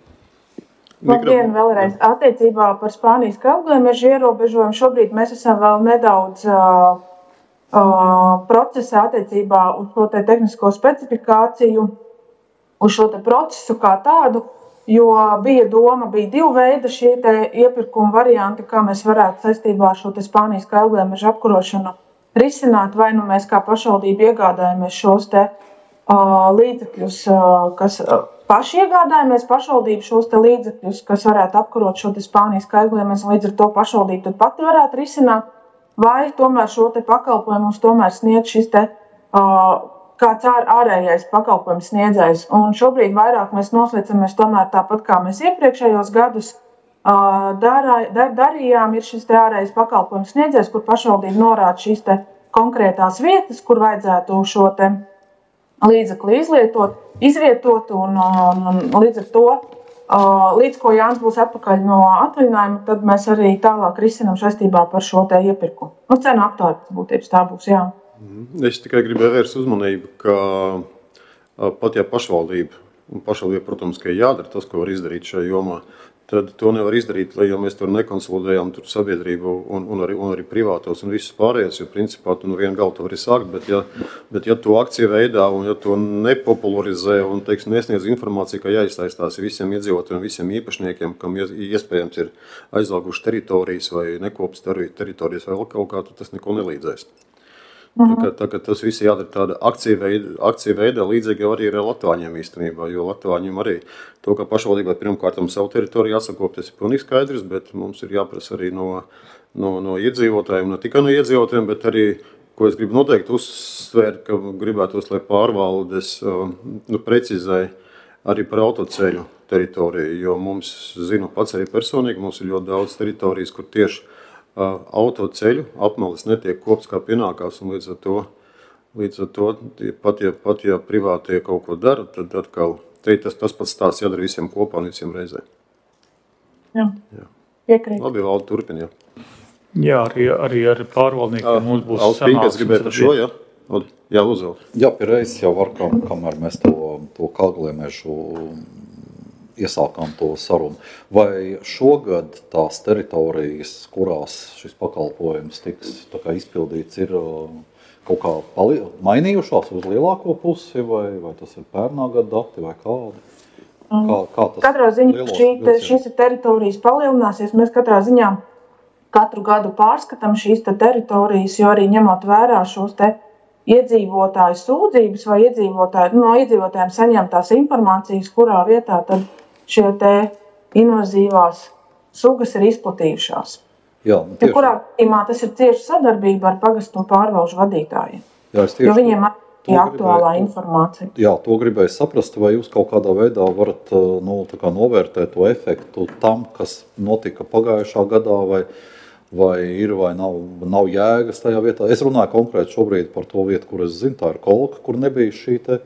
Labdien vēlreiz. Attiecībā par Spānijas kalgliemežu ierobežojumu šobrīd mēs esam vēl nedaudz uh, uh, procesā attiecībā uz šo te tehnisko specifikāciju, uz šo te procesu kā tādu, jo bija doma, bija divu veidu šie te iepirkuma varianti, kā mēs varētu saistībā ar šo te Spānijas kalgliemežu apkarošanu risināt, vai nu mēs kā pašvaldība iegādājamies šos te uh, līdzekļus, uh, kas uh, paši iegādājamies pašvaldību šos te līdzekļus, kas varētu apkarot šo te Spānijas kalgliemežu, līdz ar to pašvaldību tad pati varētu risināt, vai tomēr šo te pakalpojumu mums tomēr sniedz šis te uh, kāds ār, ārējais pakalpojums sniedzējs. Un šobrīd vairāk mēs noslēdzamies tomēr tāpat, kā mēs iepriekšējos gadus uh, darā, dar, darījām, ir šis te ārējais pakalpojums sniedzējs, kur pašvaldība norāda šīs te konkrētās vietas, kur vajadzētu šo te līdzekli izlietot, izvietot, un, un, un līdz ar to, līdz ko Jānis būs atpakaļ no atvaļinājuma, tad mēs arī tālāk risinām saistībā par šo te iepirkumu. Nu, cena aptauja pēc būtības tā būs, jā. Es tikai gribēju vērst uzmanību, ka pat ja pašvaldība, un pašvaldība, protams, ka ir jādara tas, ko var izdarīt šajā jomā, tad to nevar izdarīt, jo mēs tur nekonsolidējām tur sabiedrību un, un, arī, un arī privātos un visus pārējos, jo principā tu no viena gala to vari sākt, bet ja, bet ja tu akciju veidā un ja to nepopularizē un, teiksim, nesniedz informāciju, ka jāiztaistās visiem iedzīvotājiem un visiem īpašniekiem, kam iespējams ir aizlāguši teritorijas vai nekopas teritorijas vai kaut kā, tad tas neko nelīdzēs. Tā kā, tā kā tas viss jādara tāda akcija veidā, akcija veidā līdzīgi jau arī ir Latvāņiem īstenībā, jo Latvāņiem arī to, ka pašvaldībai pirmkārtam savu teritoriju jāsakop, tas ir pilnīgi skaidrs, bet mums ir jāprasa arī no, no, no iedzīvotājiem, ne tikai no iedzīvotājiem, bet arī, ko es gribu noteikti uzsvērt, ka gribētos, lai pārvaldes nu, precizē arī par autoceļu teritoriju, jo mums, zinu pats arī personīgi, mums ir ļoti daudz teritorijas, kur tieši autoceļu apmalis netiek kopts kā pienākās, un līdz ar to, līdz ar to pat, ja, pat ja privātie kaut ko dara, tad atkal tas, tas pats stāsts jādara visiem kopā un visiem reizē. Jā, jā. Piekrīt. Labi, Valdi, turpin, jā. Jā, arī, arī ar pārvaldniekiem mums būs sanāksmes. Alspīnkas gribēja par šo, jā? Jā, lūdzu. Jā, pie reizes jau var, kam, kamēr mēs to, to Kalgaliemešu iesākām to sarunu. Vai šogad tās teritorijas, kurās šis pakalpojums tiks tā kā izpildīts, ir kaut kā pali- mainījušās uz lielāko pusi, vai, vai tas ir pērnā gada dati, vai kādi? Kā, kā tas katrā ziņā šī, te, šīs teritorijas palielināsies. Mēs katrā ziņā katru gadu pārskatām šīs te teritorijas, jo arī ņemot vērā šos te iedzīvotāju sūdzības vai iedzīvotāju, no iedzīvotājiem saņemtās informācijas, kurā vietā tad šie te invazīvās sugas ir izplatījušās. Jā, ja kurā gadījumā tas ir cieši sadarbība ar pagastu pārvalžu vadītājiem, jā, jo viņiem ir aktuālā informācija. Jā, to gribēju saprast, vai jūs kaut kādā veidā varat nu, tā kā novērtēt to efektu tam, kas notika pagājušā gadā, vai, vai ir vai nav, nav jēgas tajā vietā. Es runāju konkrēti šobrīd par to vietu, kur es zinu, tā ir Kolka, kur nebija šī te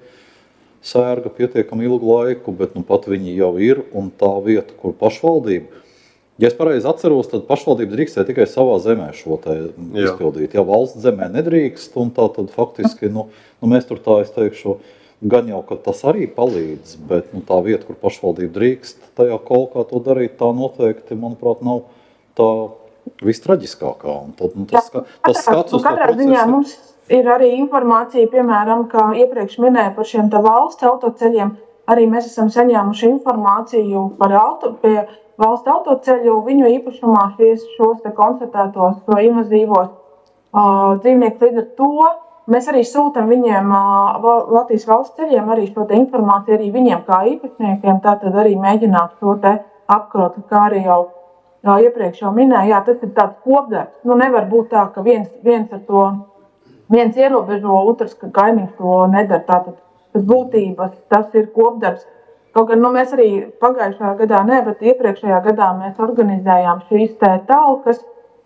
sērga pietiekami ilgu laiku, bet nu pat viņi jau ir, un tā vieta, kur pašvaldība, ja es pareizi atceros, tad pašvaldība drīkstē tikai savā zemē šo te izpildīt. Ja valsts zemē nedrīkst, un tā tad faktiski, nu, nu mēs tur tā, es teikšu, gan jau, ka tas arī palīdz, bet nu, tā vieta, kur pašvaldība drīkst tajā Kolkā to darīt, tā noteikti, manuprāt, nav tā vistraģiskākā. Un tad, nu, tas, tas, tas skats uz to procesu. Ir arī informācija, piemēram, kā iepriekš minēja par šiem tā valsts autoceļiem. Arī mēs esam saņēmuši informāciju par auto, pie valsts autoceļu, viņu īpašumā šies, šos te konstatētos invazīvos uh, dzīvniekus. Līdz ar to mēs arī sūtam viņiem uh, Latvijas valsts ceļiem arī šo te informāciju arī viņiem kā īpašniekiem, tātad arī mēģināt šo te apkarot, kā arī jau uh, iepriekš jau minēja. Jā, tas ir tāds kopdarbs. Nu, nevar būt tā, ka viens, viens ar to Viens ierobežo, otrs, ka kaimiņš to nedara. Tātad tas būtības, tas ir kopdarbs. Kaut gan nu, mēs arī pagājušajā gadā, ne, bet iepriekšējā gadā mēs organizējām šīs te talkas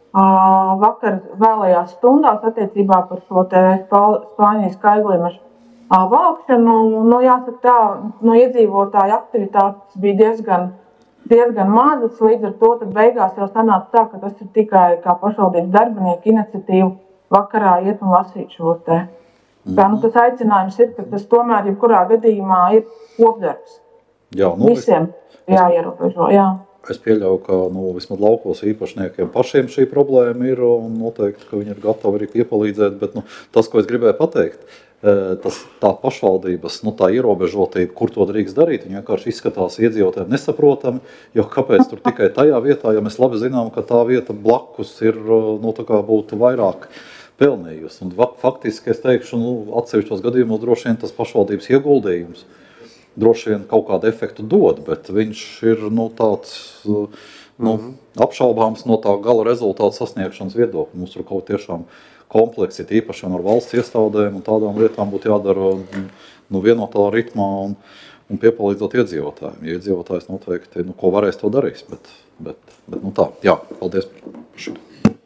uh, vakar vēlajās stundās attiecībā par šo te Spānijas Kalgaliemešu uh, vākšanu. Nu, jāsaka tā, no iedzīvotāju aktivitātes bija diezgan, diezgan mazas, līdz ar to tad beigās jau sanāca tā, ka tas ir tikai kā pašvaldības darbinieku iniciatīva vakarā iet un lasīt šo te. Tā, nu, tas aicinājums ir, ka tas tomēr jebkurā gadījumā ir kopdarbs. Jā, nu, Visiem es, jāierobežo, jā. Es pieļauju, ka nu, vismaz laukos īpašniekiem pašiem šī problēma ir un noteikti, ka viņi ir gatavi arī piepalīdzēt, bet nu, tas, ko es gribēju pateikt, tas, tā pašvaldības, nu, tā ierobežotība, kur to drīkst darīt, viņi vienkārši izskatās iedzīvotājiem nesaprotami, jo kāpēc tur tikai tajā vietā, ja mēs labi zinām, ka tā vieta blakus ir, nu, tā kā būtu vairāk pelnījusi. Un faktiski es teikšu, nu, atsevišķos gadījumos droši vien tas pašvaldības ieguldījums droši vien kaut kādu efektu dod, bet viņš ir nu, tāds nu, mm-hmm. apšaubāms no tā gala rezultātu sasniegšanas viedokļa. Mums tur kaut tiešām kompleksi, īpaši ar valsts iestādēm un tādām lietām būtu jādara nu, vienotā ritmā un, un piepalīdzot iedzīvotājiem. Ja iedzīvotājs noteikti, nu, ko varēs, to darīs, bet, bet, bet nu tā, jā, paldies par šo.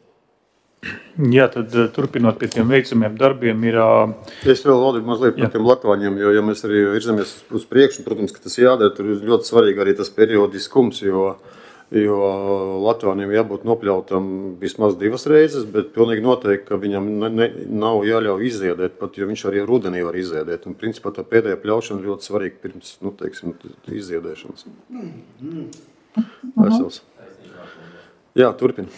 Jā, tad turpinot pie tiem veicamiem darbiem ir... Es vēl valdību mazliet par tiem Latvāņiem, jo ja mēs arī virzamies uz priekšu, protams, ka tas jādara, tur ir ļoti svarīgi arī tas periodiskums, jo, jo Latvāņiem jābūt nopļautam vismaz divas reizes, bet pilnīgi noteikti, ka viņam ne, ne, nav jāļauj izziedēt, pat jo viņš arī rudenī var izziedēt. Un principā tā pēdējā pļaušana ļoti svarīga pirms, nu, teiksim, izziedēšanas. Vesels. Jā, turpin.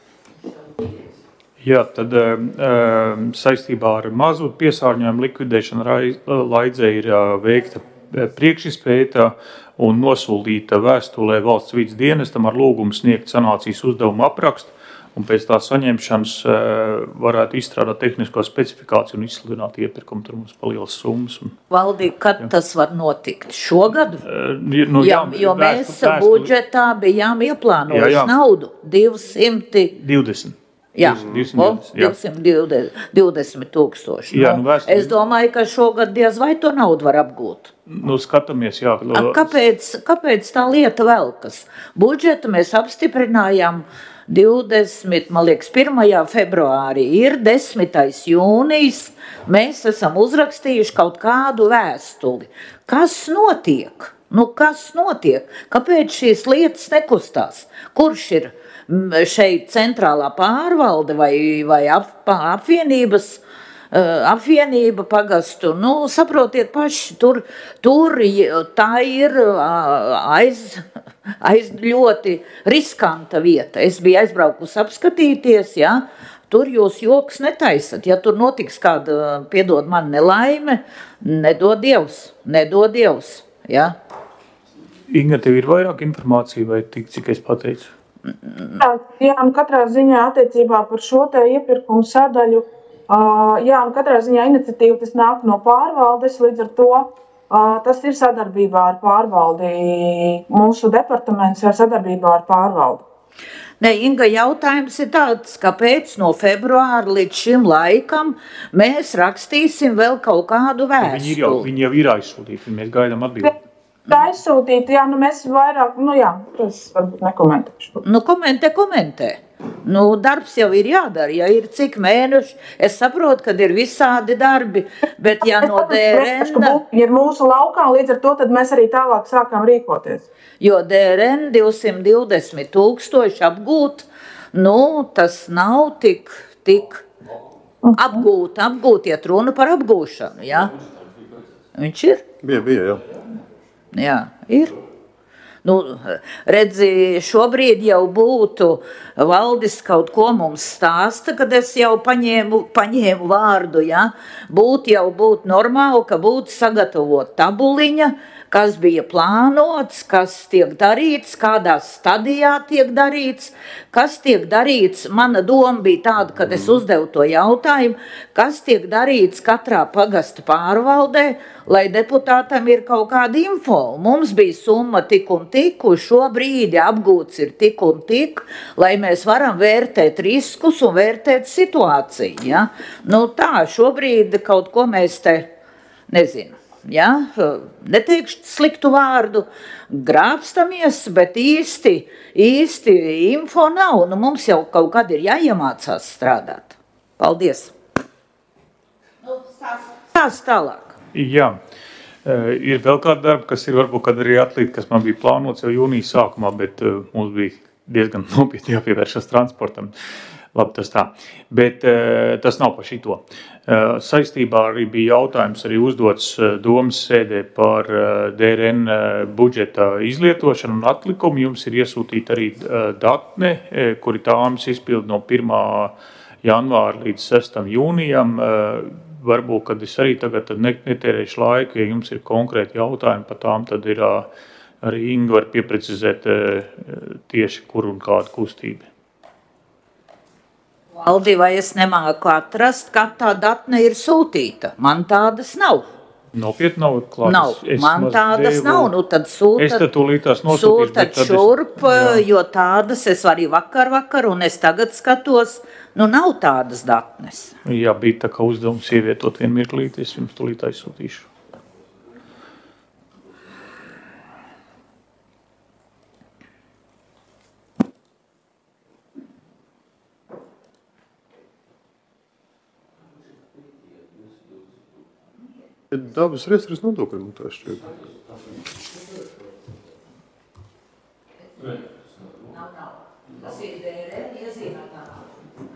Jā, tad uh, saistībā ar mazotu piesārņojumu likvidēšanu Laidzē ir uh, veikta priekšizpēta un nosūtīta vēstulē valsts vides dienestam ar lūgumu sniegt sanācijas uzdevumu aprakstu, un pēc tā saņemšanas uh, varētu izstrādāt tehnisko specifikāciju un izsludināt iepirkumu. Tur mums palielas summas. Un, Valdī, kad jā. Tas var notikt? Šogad? Uh, nu, jā, jā, jo mēs vēstuli... budžetā bijām ieplānojuši naudu divsimt divdesmit. Jā, divsimt divdesmit tūkstoši. Jā, nu, vēstuli... Es domāju, ka šogad diez vai to naudu var apgūt. Nu, skatāmies, jā. A, kāpēc, kāpēc tā lieta velkas? Budžetu mēs apstiprinājām divdesmit, man liekas, pirmajā februārī, ir desmitais jūnijas, mēs esam uzrakstījuši kaut kādu vēstuli. Kas notiek? Nu, kas notiek? Kāpēc šīs lietas nekustās? Kurš ir šeit centrālā pārvalde vai, vai ap, apvienības, apvienība pagastu? Nu, saprotiet paši, tur, tur tā ir aiz, aiz ļoti riskanta vieta. Es biju aizbraukusi apskatīties, ja, tur jūs joks netaisat. Ja tur notiks kāda, piedod man, nelaime, nedod Dievs, nedod Dievs, ja. Inga, tev ir vairāk informācija vai tik, cik es pateicu? Jā, un katrā ziņā attiecībā par šo te iepirkumu sadaļu, jā, un katrā ziņā iniciatīva tas nāk no pārvaldes, līdz ar to tas ir sadarbībā ar pārvaldi, mūsu departaments ir sadarbībā ar pārvaldi. Ne, Inga, jautājums ir tāds, kāpēc no februāra līdz šim laikam mēs rakstīsim vēl kaut kādu vēstuli? Viņi, jau, viņi jau ir aizsūtīti, mēs gaidām atbildi. Tā aizsūtīta, jā, nu mēs vairāk, nu jā, tas varbūt nekomentēšu. Nu komentē, komentē. Nu darbs jau ir jādara, ja ir cik mēneši. Es saprotu, kad ir visādi darbi, bet ja no D R N... Ja ir mūsu laukā, līdz ar to, tad mēs arī tālāk sākām rīkoties. Jo D R N divsimt divdesmit tūkstoši apgūt, nu tas nav tik, tik apgūt, apgūt, iet runa par apgūšanu, jā. Viņš ir? Bija, bija, jā. Jā, ir. Nu, redzi, šobrīd jau būtu valdis kaut ko mums stāsta, kad es jau paņēmu, paņēmu vārdu, ja? Būtu jau būt normāli, ka būtu sagatavot tabuliņa, kas bija plānots, kas tiek darīts, kādā stadijā tiek darīts, kas tiek darīts. Mana doma bija tāda, kad es uzdevu to jautājumu, kas tiek darīts katrā pagasta pārvaldē, lai deputātam ir kaut kāda info. Mums bija summa tik un tik, uz šo brīdi apgūts ir tik un tik, lai mēs varam vērtēt riskus un vērtēt situāciju. Ja? Nu tā, šobrīd kaut ko mēs te, nezinu, ja? Neteikšu sliktu vārdu, grābstamies, bet īsti, īsti info nav. Nu, mums jau kaut kad ir jāiemācās strādāt. Paldies. Nu, stāst tālāk. Jā, ir vēl kāda darba, kas ir varbūt kad arī atlīt, kas man bija plānots jau jūnijas sākumā, bet mums bija diezgan nopietni jāpievēršas transportam. Labi, tas tā. Bet tas nav par šito. Saistībā arī bija jautājums arī uzdots domas sēdē par D R N budžeta izlietošanu un atlikumu. Jums ir iesūtīta arī datne, kuri tāmas izpild no pirmā janvāra līdz sestam jūnijam. Varbūt, kad es arī tagad netērēšu laiku, ja jums ir konkrēti jautājumi par tām, tad ir arī Inga var pieprecizēt tieši kur un kāda kustība. Valdi, vai es nemāku atrast, kad tā datne ir sūtīta? Man tādas nav. Nopietni nav klāt. Nav, es man tādas devu, nav, nu tad sūtat, es tad tūlītās nosūtīšu, sūtat šurp, es, jo tādas es arī vakar vakar, un es tagad skatos, nu nav tādas datnes. Jā, bija tā kā uzdevums ievietot vienu mirklīti, es jums tūlīt aizsūtīšu. Dabas resursu nodokļi, man tā šķiet.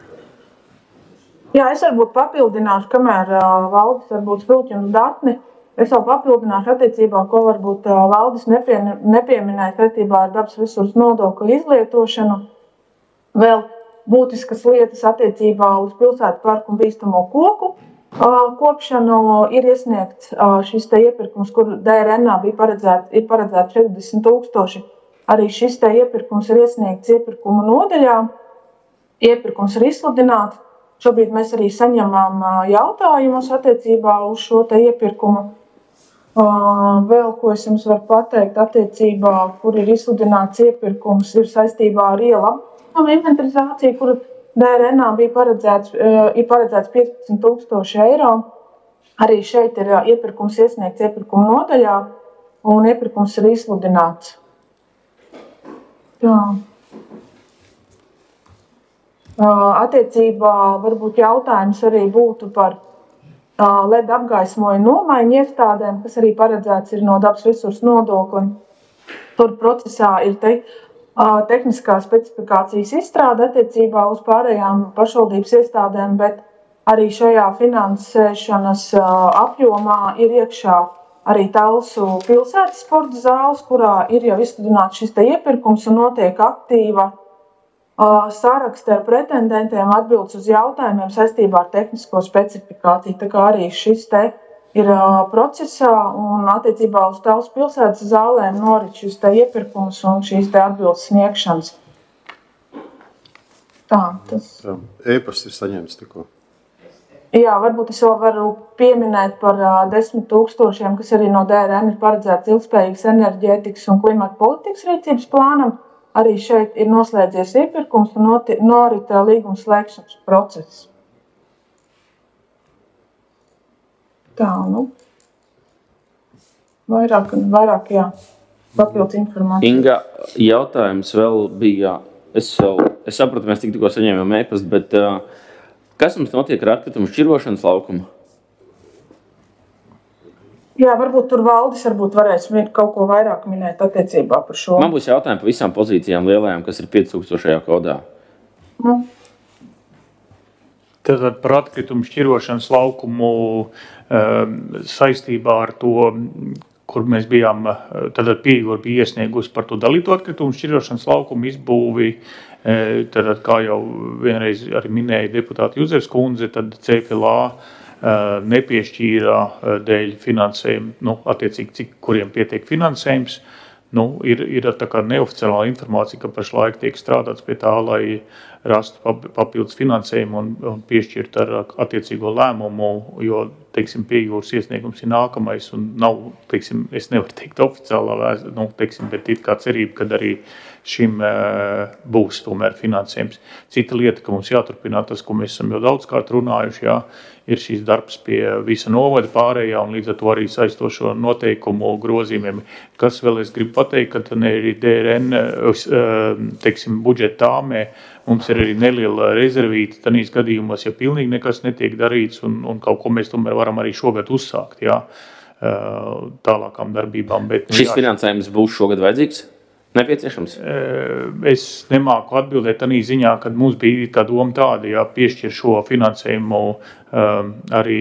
Jā, es varbūt papildināšu, kamēr uh, valdes varbūt spilķinu datni. Es vēl papildināšu attiecībā, ko varbūt Valdis nepieminēja saistībā ar dabas resursu nodokļu izlietošanu. Vēl būtiskas lietas attiecībā uz pilsētu parku un bīstamo koku kopšanu ir iesniegts šis te iepirkums, kur D R N bija paredzēts, ir paredzēts četrdesmit tūkstoši. Arī šis te iepirkums ir iesniegts iepirkuma nodaļā. Iepirkums ir izsludināts. Šobrīd mēs arī saņemam jautājumus attiecībā uz šo te iepirkumu. Vēl, ko es jums varu pateikt attiecībā, kur ir izsludināts iepirkums, ir saistībā ar ielu apgaismojumu inventarizāciju, kur D R N bija paredzēts, ir paredzēts piecpadsmit tūkstoši eiro. Arī šeit ir iepirkums iesniegts iepirkuma nodaļā, un iepirkums ir izsludināts. Jā. Attiecībā varbūt jautājums arī būtu par L E D apgaismojumu nomaiņu iestādēm, kas arī paredzēts ir no dabas resursu nodokļa. Tur procesā ir te, tehniskā specifikācijas izstrāde attiecībā uz pārējām pašvaldības iestādēm, bet arī šajā finansēšanas apjomā ir iekšā arī Talsu pilsētas sporta zāles, kurā ir jau izsludināts šis te iepirkums un notiek aktīva saraksti ar pretendentiem atbildes uz jautājumiem saistībā ar tehnisko specifikāciju. Tā kā arī šis te ir procesā un attiecībā uz Talsu pilsētas zālēm norit šis te iepirkums un šīs te atbildes sniegšanas. Tā, tas. Jā, e-pasts ir saņemts tikko. Jā, varbūt es vēl varu pieminēt par desmit tūkstošiem, kas arī no D R N ir paredzēts ilgspējīgas enerģētikas un klimata politikas rīcības plānam. Arī šeit ir noslēdzies iepirkums un norit līguma slēgšanas process. Tā, nu. Vairāk, vairāk, jā. Papildus informācija. Inga, jautājums vēl bija, es, vēl, es sapratu, mēs tik tikko saņēmām e-pastu, bet uh, kas mums notiek ar atkritumu šķirošanas laukumu? Jā, varbūt tur Valdis varbūt varēs kaut ko vairāk minēt attiecībā par šo. Man būs jautājumi par visām pozīcijām lielajām, kas ir pieci tūkstošajā kodā. Nu. Tātad par atkritumu šķirošanas laukumu um, saistībā ar to, kur mēs bijām, tātad Pieejūra bija iesniegusi par to dalīto atkritumu šķirošanas laukumu izbūvi. Tātad, kā jau vienreiz arī minēja deputāta Juzevs kundze, tad C F L A nepiešķīra dēļ finansējumu, nu, attiecīgi, cik, kuriem pietiek finansējums. Nu, ir, ir tā kā neoficiālā informācija, ka pašlaik tiek strādāts pie tā, lai rastu papildus finansējumu un, un piešķirt ar attiecīgo lēmumu, jo, teiksim, Pieejūras iesniegums ir nākamais un nav, teiksim, es nevaru teikt oficiālā vēst, nu, teiksim, bet ir kā cerība, kad arī šim uh, būs tomēr finansējums. Cita lieta, ka mums jāturpināt tas, ko mēs esam jau daudzkārt runājuši, jā, ir šīs darbs pie visa novada pārējā un līdz ar to arī saistošo noteikumu grozījumiem. Kas vēl es gribu pateikt, ka tad arī D R N, teiksim, budžeta tāmē, mums ir arī neliela rezervīta tanīs gadījumos, ja pilnīgi nekas netiek darīts un, un kaut ko mēs tomēr varam arī šogad uzsākt, jā, tālākām darbībām. Bet, nu, šis jā, finansējums būs šogad vajadzīgs? Nepieciešams? Es nemāku atbildēt tādā ziņā, kad mums bija tā doma tāda, ja piešķir šo finansējumu um, arī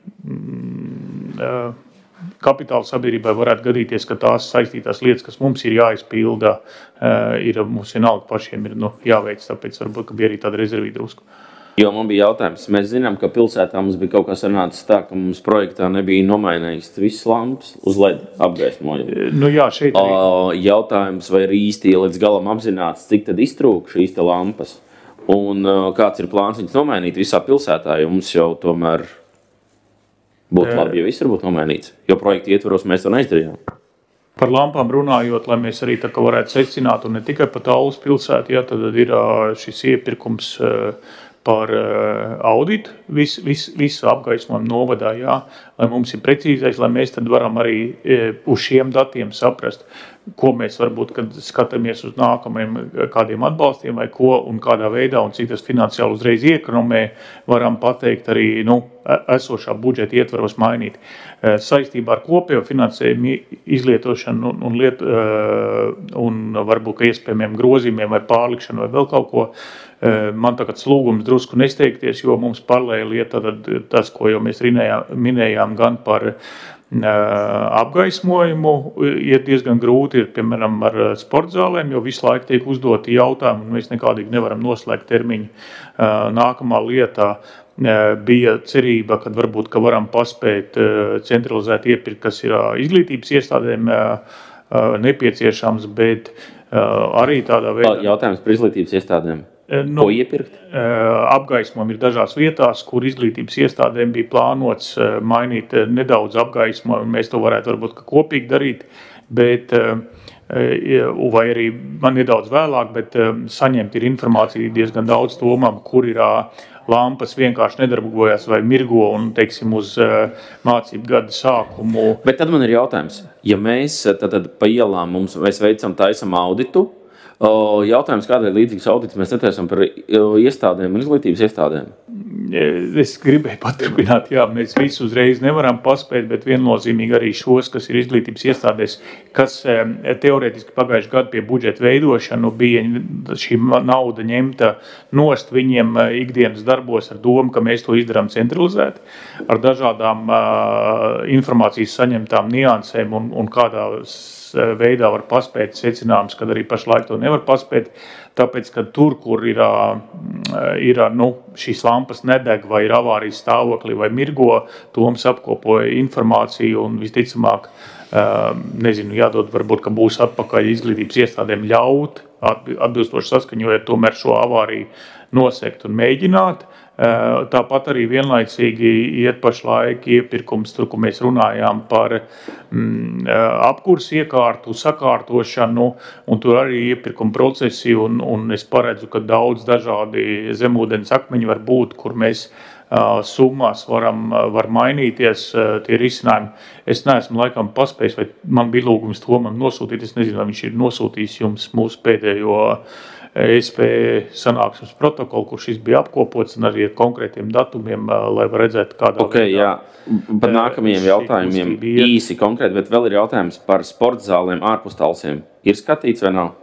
um, kapitāla sabiedrībai varētu gadīties, ka tās saistītās lietas, kas mums ir jāizpilda, uh, ir mums vienalga pašiem ir nu, jāveic, tāpēc varbūt, ka bija arī tāda rezervīta drusku. Jo man bija jautājums, mēs zinām, ka pilsētā mums bija kaut kas sanācis tā, ka mums projektā nebija nomainījis visas lampas uz L E D apgaismojumu. Nu jā, šeit arī. Jautājums, vai ir īsti līdz galam apzināts, cik tad iztrūk šīs te lampas un kāds ir plāns viņas nomainīt visā pilsētā, jo mums jau tomēr būtu labi, ja viss var būt nomainīts, jo projekta ietvaros mēs to neizdarījām. Par lampām runājot, lai mēs arī tā kā varētu secināt, un ne tikai par Talsu pilsētu, jā, tad ir šis iepirkums par auditu vis, vis, visu apgaismojumu novadā, jā, lai mums ir precīzais, lai mēs tad varam arī uz šiem datiem saprast, ko mēs varbūt, kad skatāmies uz nākamajiem kādiem atbalstiem vai ko un kādā veidā un cik tas finansiāli uzreiz iekonomē, varam pateikt arī nu, esošā budžeta ietvaros mainīt. Saistībā ar kopējo finansējumu izlietošanu un, un, liet, un varbūt ka iespējamiem grozījumiem vai pārlikšanu vai vēl kaut ko, Man tagad lūgums drusku nesteigties, jo mums paralēli iet tas, ko jau mēs minējām gan par apgaismojumu, iet diezgan grūti ir, piemēram, ar sportzālēm, jo visu laiku tiek uzdoti jautājumi, un mēs nekādīgi nevaram noslēgt termiņu. Nākamā lietā bija cerība, kad varbūt, ka varam paspēt centralizēt iepirkt, kas ir izglītības iestādēm nepieciešams, bet arī tādā veidā... Jautājums par izglītības iestādēm. Nu, ko iepirkt? Apgaismojumi ir dažās vietās, kur izglītības iestādēm bija plānots mainīt nedaudz apgaismojumu, un mēs to varētu varbūt kopīgi darīt, bet, vai arī man nedaudz vēlāk, bet saņemt ir informācija diezgan daudz tomam, kur ir lampas vienkārši nedarbojas vai mirgo un, teiksim, uz mācību gada sākumu. Bet tad man ir jautājums, ja mēs tad, tad pa ielām mums, mēs veicam taisam auditu, jautājums, kādēļ līdzīgs audits mēs netaisam par iestādēm un izglītības iestādēm? Es gribēju paturpināt, jā, mēs visu uzreiz nevaram paspēt, bet viennozīmīgi arī šos, kas ir izglītības iestādēs, kas teorētiski pagājuši gadu pie budžeta veidošanu bija šī nauda ņemta nost viņiem ikdienas darbos ar domu, ka mēs to izdarām centralizēt, ar dažādām uh, informācijas saņemtām niansēm un, un kādā veidā var paspēt secinājumus, kad arī pašlaik to nevar paspēt, tāpēc, ka tur, kur ir, ir nu, šīs lampas nedeg vai ir avārijas stāvokli vai mirgo, Toms apkopoja informāciju un visticamāk, nezinu, jādod varbūt, ka būs atpakaļ izglītības iestādēm ļaut, atbilstoši saskaņojot tomēr šo avāriju nosekt un mēģināt. Tāpat arī vienlaicīgi iet pašlaik iepirkums, tur, ko mēs runājām par mm, apkurs iekārtu, sakārtošanu, un tur arī iepirkuma procesi, un, un es paredzu, ka daudz dažādi zemūdens akmeņi var būt, kur mēs uh, summās varam, var mainīties uh, tie risinājumi. Es neesmu laikam paspējis, vai man bija lūgums Tomam nosūtīt, es nezinu, vai viņš ir nosūtījis jums mūsu pēdējo E S P sanāksmes protokolu, kur šis bija apkopots un arī ar konkrētiem datumiem, lai var redzēt, kādā okay, veidā. Jā. Par nākamajiem jautājumiem īsi konkrēti, bet vēl ir jautājums par sportzālēm ārpus talsiem. Ir skatīts vai nav?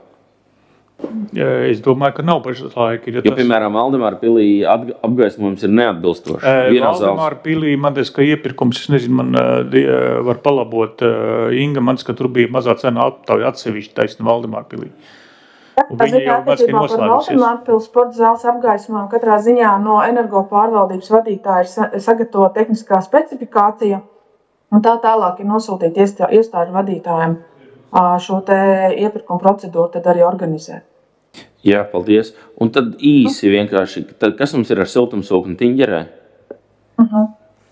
Es domāju, ka nav pašlaik. Jo, tas... piemēram, Valdemāra pilī apgaismojums ir neatbilstošs. Valdemāra pilī, man tas, ka iepirkums, es nezinu, man var palabot Inga, mans, ka tur bija mazā cena aptauja atsevišķi taisni Valdemāra pilī. Tas ir attiecībā par Valdemāra pils sporta zāles apgaismojumu. Katrā ziņā no energopārvaldības vadītāja ir sagatavota tehniskā specifikācija, un tā tālāk ir nosūtīta iestāžu vadītājiem šo te iepirkumu procedūru tad arī organizēt. Jā, paldies. Un tad īsi vienkārši, tad kas mums ir ar siltumsūkni Tiņģerē? Uh-huh.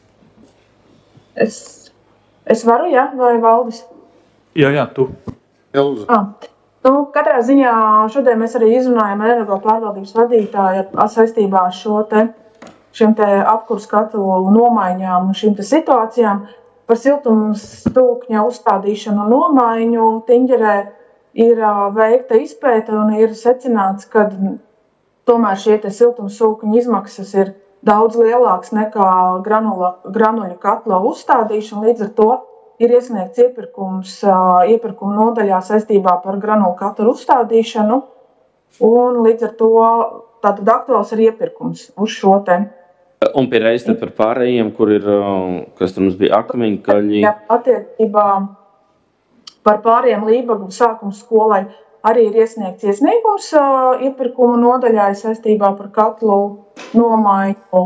Es, es varu, jā, vai Valdis? Jā, jā, tu. Jā, lūdzu. Ah. Nu, katrā ziņā šodien mēs arī izrunājam ar energopārvaldības vadītāju saistībā ar šo te, šiem te apkurs katlu nomaiņām un šīm te situācijām. Par siltumstūkņa uzstādīšanu un nomaiņu Tiņģerē ir veikta izpēta un ir secināts, ka tomēr šie te siltumstūkņa izmaksas ir daudz lielāks nekā granula, granuļu katla uzstādīšana, līdz ar to ir iesniegts iepirkums iepirkuma nodaļā saistībā par granulu katlu uzstādīšanu, un līdz ar to tātad aktuāls ir iepirkums uz šo te. Un pie reiz tad par pārējiem, kur ir, kas tur mums bija akmeņi, kaļi? Jā, attiecībā par pārējiem Lībagu sākuma skolai arī ir iesniegts iesniegums iepirkuma nodaļā saistībā par katlu nomaiņu.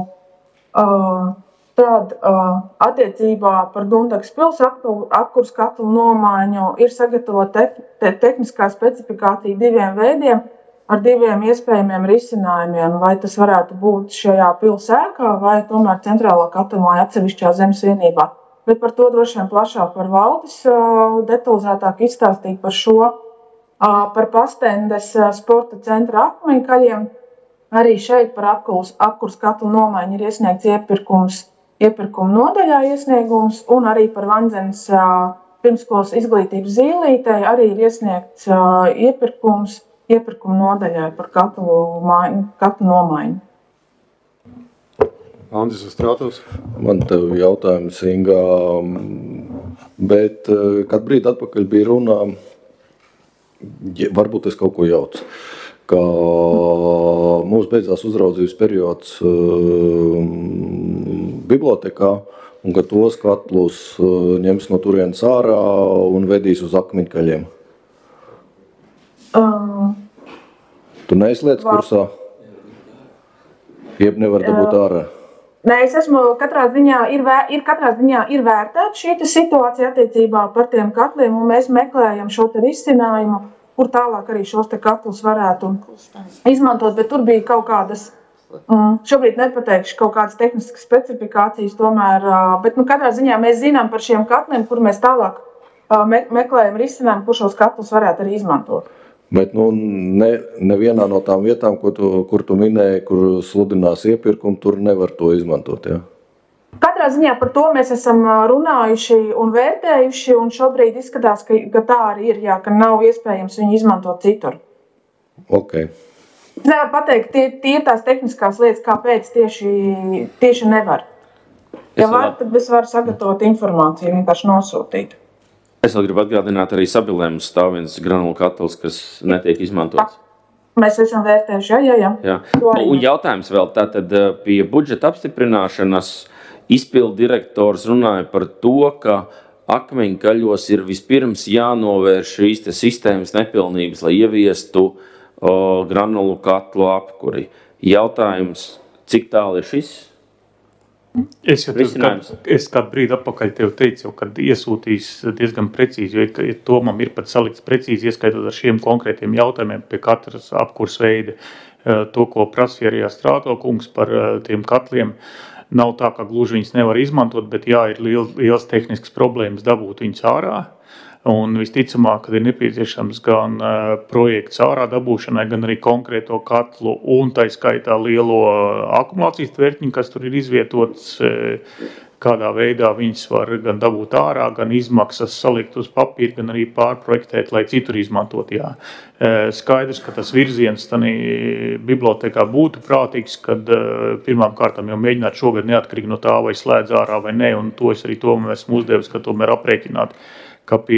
Tad attiecībā par Dundagas pils apkurs katlu nomaiņu ir sagatavota te, te, tehniskā specifikācija diviem veidiem ar diviem iespējamiem risinājumiem, vai tas varētu būt šajā pils ēkā vai tomēr centrālā katlamāja atsevišķā zemes vienībā. Bet par to droši vien plašāk var Valdis detalizētāk izstāstīt par šo, par Pastendes sporta centra akmeņkaļiem. Arī šeit par apkurs, apkurs katlu nomaiņu ir iesniegts iepirkums iepirkuma nodaļā iesniegums, un arī par Vanzenes pirmskolas izglītības zīlītei arī ir iesniegts iepirkums iepirkuma nodaļai par katlu, maiņu, katlu nomaiņu. Andris Strātos. Man tev jautājums, Inga, bet kad brīdi atpakaļ bija runā, varbūt es kaut ko jaucu. ka mums beidzās uzraudzības periods uh, bibliotekā, un ka tos katlus uh, ņems no turienes ārā un vedīs uz akmeņkaļiem. Um, Tu neesi lietas kursā? Jeb nevar dabūt ārā? Nē, es esmu katrā ziņā, ir, vēr, ir katrā ziņā ir vērtēta šī situācija attiecībā par tiem katliem, un mēs meklējam šo te risinājumu, kur tālāk arī šos te katlus varētu izmantot, bet tur bija kaut kādas, mm, šobrīd nepateikšu, kaut kādas tehniskas specifikācijas tomēr, bet nu, katrā ziņā mēs zinām par šiem katliem, kur mēs tālāk me, meklējam risinājumu, kur šos katlus varētu arī izmantot. Bet nu, ne, nevienā no tām vietām, ko tu, kur tu minēji, kur sludinās iepirkumu, tur nevar to izmantot, jā? Katrā ziņā par to mēs esam runājuši un vērtējuši, un šobrīd izskatās, ka, ka tā arī ir, jā, ka nav iespējams viņu izmantot citur. Ok. Es nevaru pateikt, tie, tie ir tās tehniskās lietas, kāpēc tieši, tieši nevar. Ja var, tad es varu sagatavot informāciju, vienkārši nosūtīt. Es vēl gribu atgādināt, arī Sabilēm stāv viens granulu katls, kas netiek izmantots. Mēs esam vērtējuši, jā, jā, jā. jā. Un jautājums vēl tātad pie budžeta apstiprināšanas izpildu direktors runāja par to, ka akmeņkaļos ir vispirms jānovērš šīs te sistēmas nepilnības, lai ieviestu o, granulu katlu apkuri. Jautājums, cik tālu ir šis? Es jau kādu, es kādu brīdi atpakaļ tev teicu, kad iesūtīs diezgan precīzi, jo ja Tomam ir pat salikts precīzi, ieskaitot ar šiem konkrētiem jautājumiem pie katras apkurs veida. To, ko prasīja arī Strāto kungs par tiem katliem, nav tā, ka gluži viņas nevar izmantot, bet jā, ir liel, liels tehnisks problēmas dabūt viņas ārā. Un visticamāk, kad ir nepieciešams gan uh, projekts ārā dabūšanai, gan arī konkrēto katlu un tā skaitā lielo akumulācijas tvertņu, kas tur ir izvietots, uh, kādā veidā viņas var gan dabūt ārā, gan izmaksas salikt uz papīra, gan arī pārprojektēt, lai citur izmantot. Jā. Uh, skaidrs, ka tas virziens tanī bibliotekā būtu prātīgs, kad uh, pirmām kārtām jau mēģināt šogad neatkarīgi no tā, vai slēdz ārā vai ne, un to es arī tomēr esmu uzdevis, ka tomēr aprēķināt, ka pie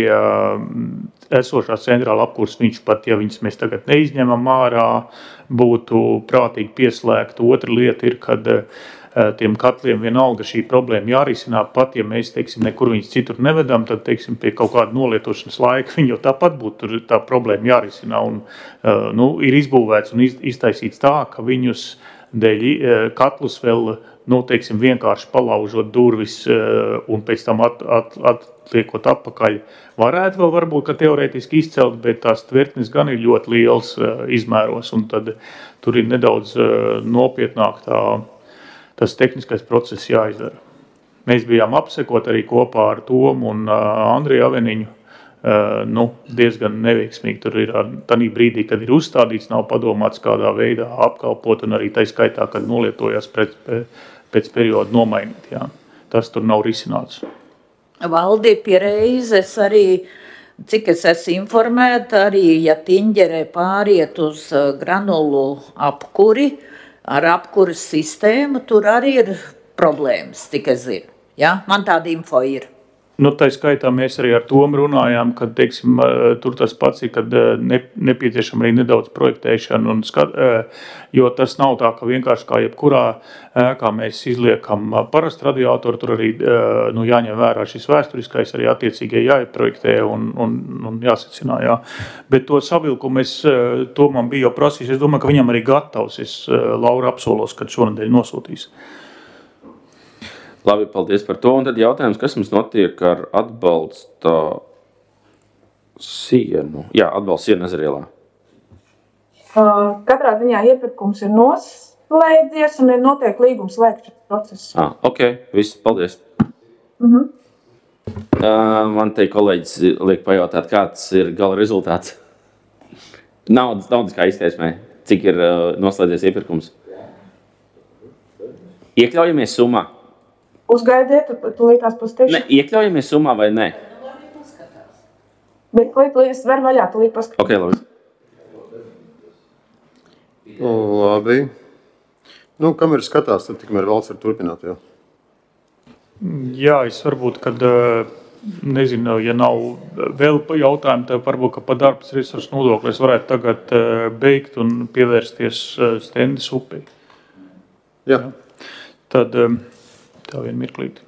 esošās centrāla apkurs viņš pat, ja viņas mēs tagad neizņemam ārā, būtu prātīgi pieslēgt. Otra lieta ir, kad tiem katliem vienalga šī problēma jārisinā, pat ja mēs, teiksim, nekur viņas citur nevedam, tad, teiksim, pie kaut kāda nolietošanas laika viņi jau tāpat būtu tā problēma jārisinā. Un, nu, ir izbūvēts un iztaisīts tā, ka viņus dēļ katlus vēl, nu, teiksim, vienkārši palaužot durvis un pēc tam at, at, atliekot atpakaļ, varētu vēl varbūt, ka teorētiski izcelt, bet tās tvertnes gan ir ļoti liels izmēros, un tad tur ir nedaudz nopietnāk tā, tas tehniskais process jāizdara. Mēs bijām apsekot arī kopā ar Tomu un Andriju Aveniņu, nu, diezgan neveiksmīgi. Tur ir tanī brīdī, kad ir uzstādīts, nav padomāts kādā veidā apkalpot, un arī tai skaitā, kad nolietojās pret, pēc perioda nomainīt. Jā. Tas tur nav risināts. Valdi pie reizes arī, cik es esmu informēta, arī, ja Tiņģerē pāriet uz granulu apkuri, ar apkuras sistēmu, tur arī ir problēmas, cik es zinu. Ja? Man tāda info ir. Nu, tā skaitā mēs arī ar Tomu runājām, kad, teiksim, tur tas pats ir, kad ne, nepieciešama arī nedaudz projektēšana, un skat, jo tas nav tā, ka vienkārši kā jebkurā ēkā mēs izliekam parastu radiatoru, tur arī nu, jāņem vērā šis vēsturiskais, arī attiecīgie jāieprojektē un, un, un jāsecinā, jā. Bet to savilkumu es Tomam biju jau prasījis, es domāju, ka viņam arī gatavs, es Laura apsolos, kad šonadēļ nosūtīs. Labi, paldies par to. Un tad jautājums, kas mums notiek ar atbalsta sienu? Jā, atbalsta sienu Ezerielā. Uh, katrā ziņā iepirkums ir noslēdzies un ir notiek līgums slēgšanas process. Ah, ok, viss, paldies. Uh-huh. Uh, man te kolēģis liek pajautāt, kāds ir gala rezultāts. Naudas, naudas kā izteiksmē, cik ir uh, noslēdzies iepirkums? Iekļaujamies summā? Uzgaidiet, tu līdz tās pastīšu. Ne, iekļaujamies summā vai ne? Bet līdz var vaļā, tu līdz paskatās. Ok, labi. Labi. Nu, kamēr skatās, tad tikmēr valsts var turpināt, jā. Jā, es varbūt, kad nezinu, ja nav vēl jautājumu, tad varbūt, ka par darbas resursu nodokli es varētu tagad beigt un pievērsties Stendes upei. Jā. Tad tā vien mirklīti.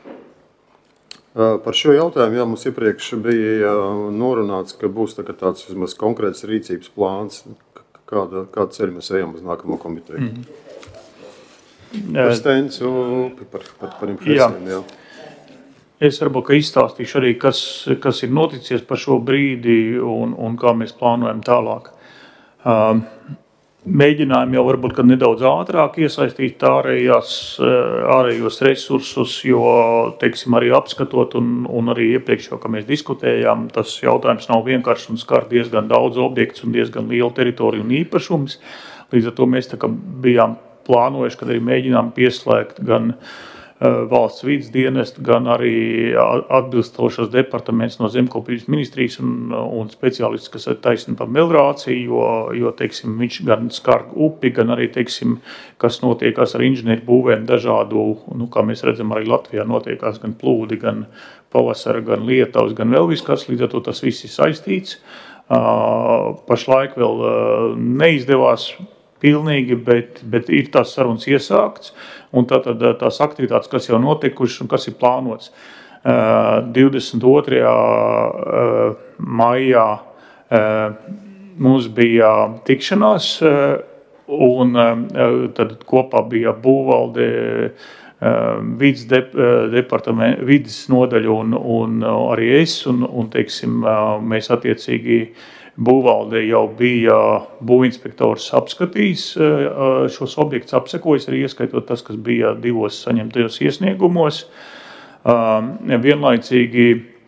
Par šo jautājumu, jā, mums iepriekš bija norunāts, ka būs tā, tāds vismaz konkrēts rīcības plāns, kāda, kāda ceļa mēs ejam uz nākamo komiteju. Mm-hmm. Par Stendes upi, par, par, par impresijām, jā. jā. Es varbūt ka izstāstīšu arī, kas, kas ir noticies par šo brīdi un, un kā mēs plānojam tālāk. Uh, mēģinājumi jau varbūt ka nedaudz ātrāk iesaistīt ārējās, ārējos resursus, jo, teiksim, arī apskatot un, un arī iepriekš jau, ka mēs diskutējām, tas jautājums nav vienkārši un skar diezgan daudz objektus un diezgan lielu teritoriju un īpašumus. Līdz ar to mēs tā kā bijām plānojuši, kad arī mēģinām pieslēgt gan valsts vides dienestu, gan arī atbilstošos departaments no zemkopības ministrijas un, un speciālists, kas ir taisni par melrāciju, jo, jo teiksim, viņš gan skar upi, gan arī, teiksim, kas notiekās ar inženieru būvēm dažādu, nu, kā mēs redzam, arī Latvijā notiekās gan plūdi, gan pavasara, gan lietavas, gan vēl viss kas, līdz ar to tas viss ir saistīts. Uh, pašlaik vēl uh, neizdevās pilnīgi, bet, bet ir tās sarunas iesākts, un tātad tās aktivitātes, kas jau notikušas un kas ir plānots. divdesmit otrajā maijā mums bija tikšanās, un tad kopā bija būvvalde, vides, de, vides nodaļa un, un arī es, un, un teiksim, mēs attiecīgi būvvalde jau bija būvinspektors apskatījis šos objektus, apsekojis arī ieskaitot tas, kas bija divos saņemtajos iesniegumos. Vienlaicīgi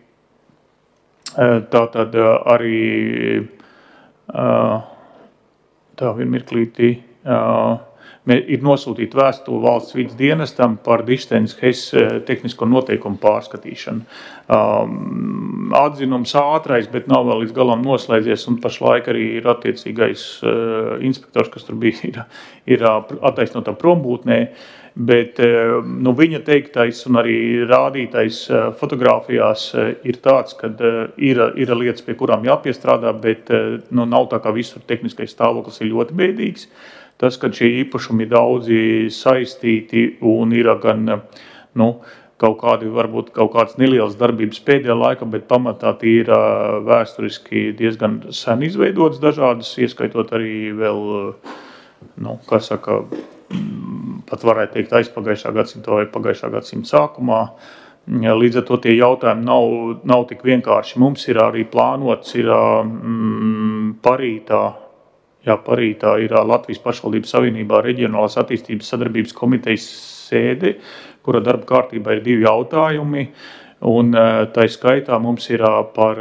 tātad arī tā vienmirklītī ir nosūtīta vēstule valsts vides dienestam par Dištenes Hess tehnisko noteikumu pārskatīšanu. Um, atzinums ātrais, bet nav vēl līdz galam noslēdzies, un pašlaik arī ir attiecīgais uh, inspektors, kas tur bija, ir, ir attaisnotā prombūtnē, bet uh, nu, viņa teiktais un arī rādītais uh, fotogrāfijās uh, ir tāds, ka uh, ir, ir lietas, pie kurām jāpiestrādā, bet uh, nu, nav tā kā visur tehniskais stāvoklis ir ļoti bēdīgs. Tas, ka šie īpašumi ir daudzi saistīti un ir gan nu, kaut kādi, varbūt kaut kāds neliels darbības pēdējā laika, bet pamatā tie ir vēsturiski diezgan sen izveidots dažādas, ieskaitot arī vēl, nu, kā saka, pat varētu teikt aizpagājušā gadsimta vai pagājušā gadsimta sākumā. Līdz ar to tie jautājumi nav, nav tik vienkārši. Mums ir arī plānots, ir mm, parītā, Jā, parītā ir Latvijas pašvaldības savienībā reģionālās attīstības sadarbības komitejas sēde, kura darba kārtībā ir divi jautājumi, un tai skaitā mums ir par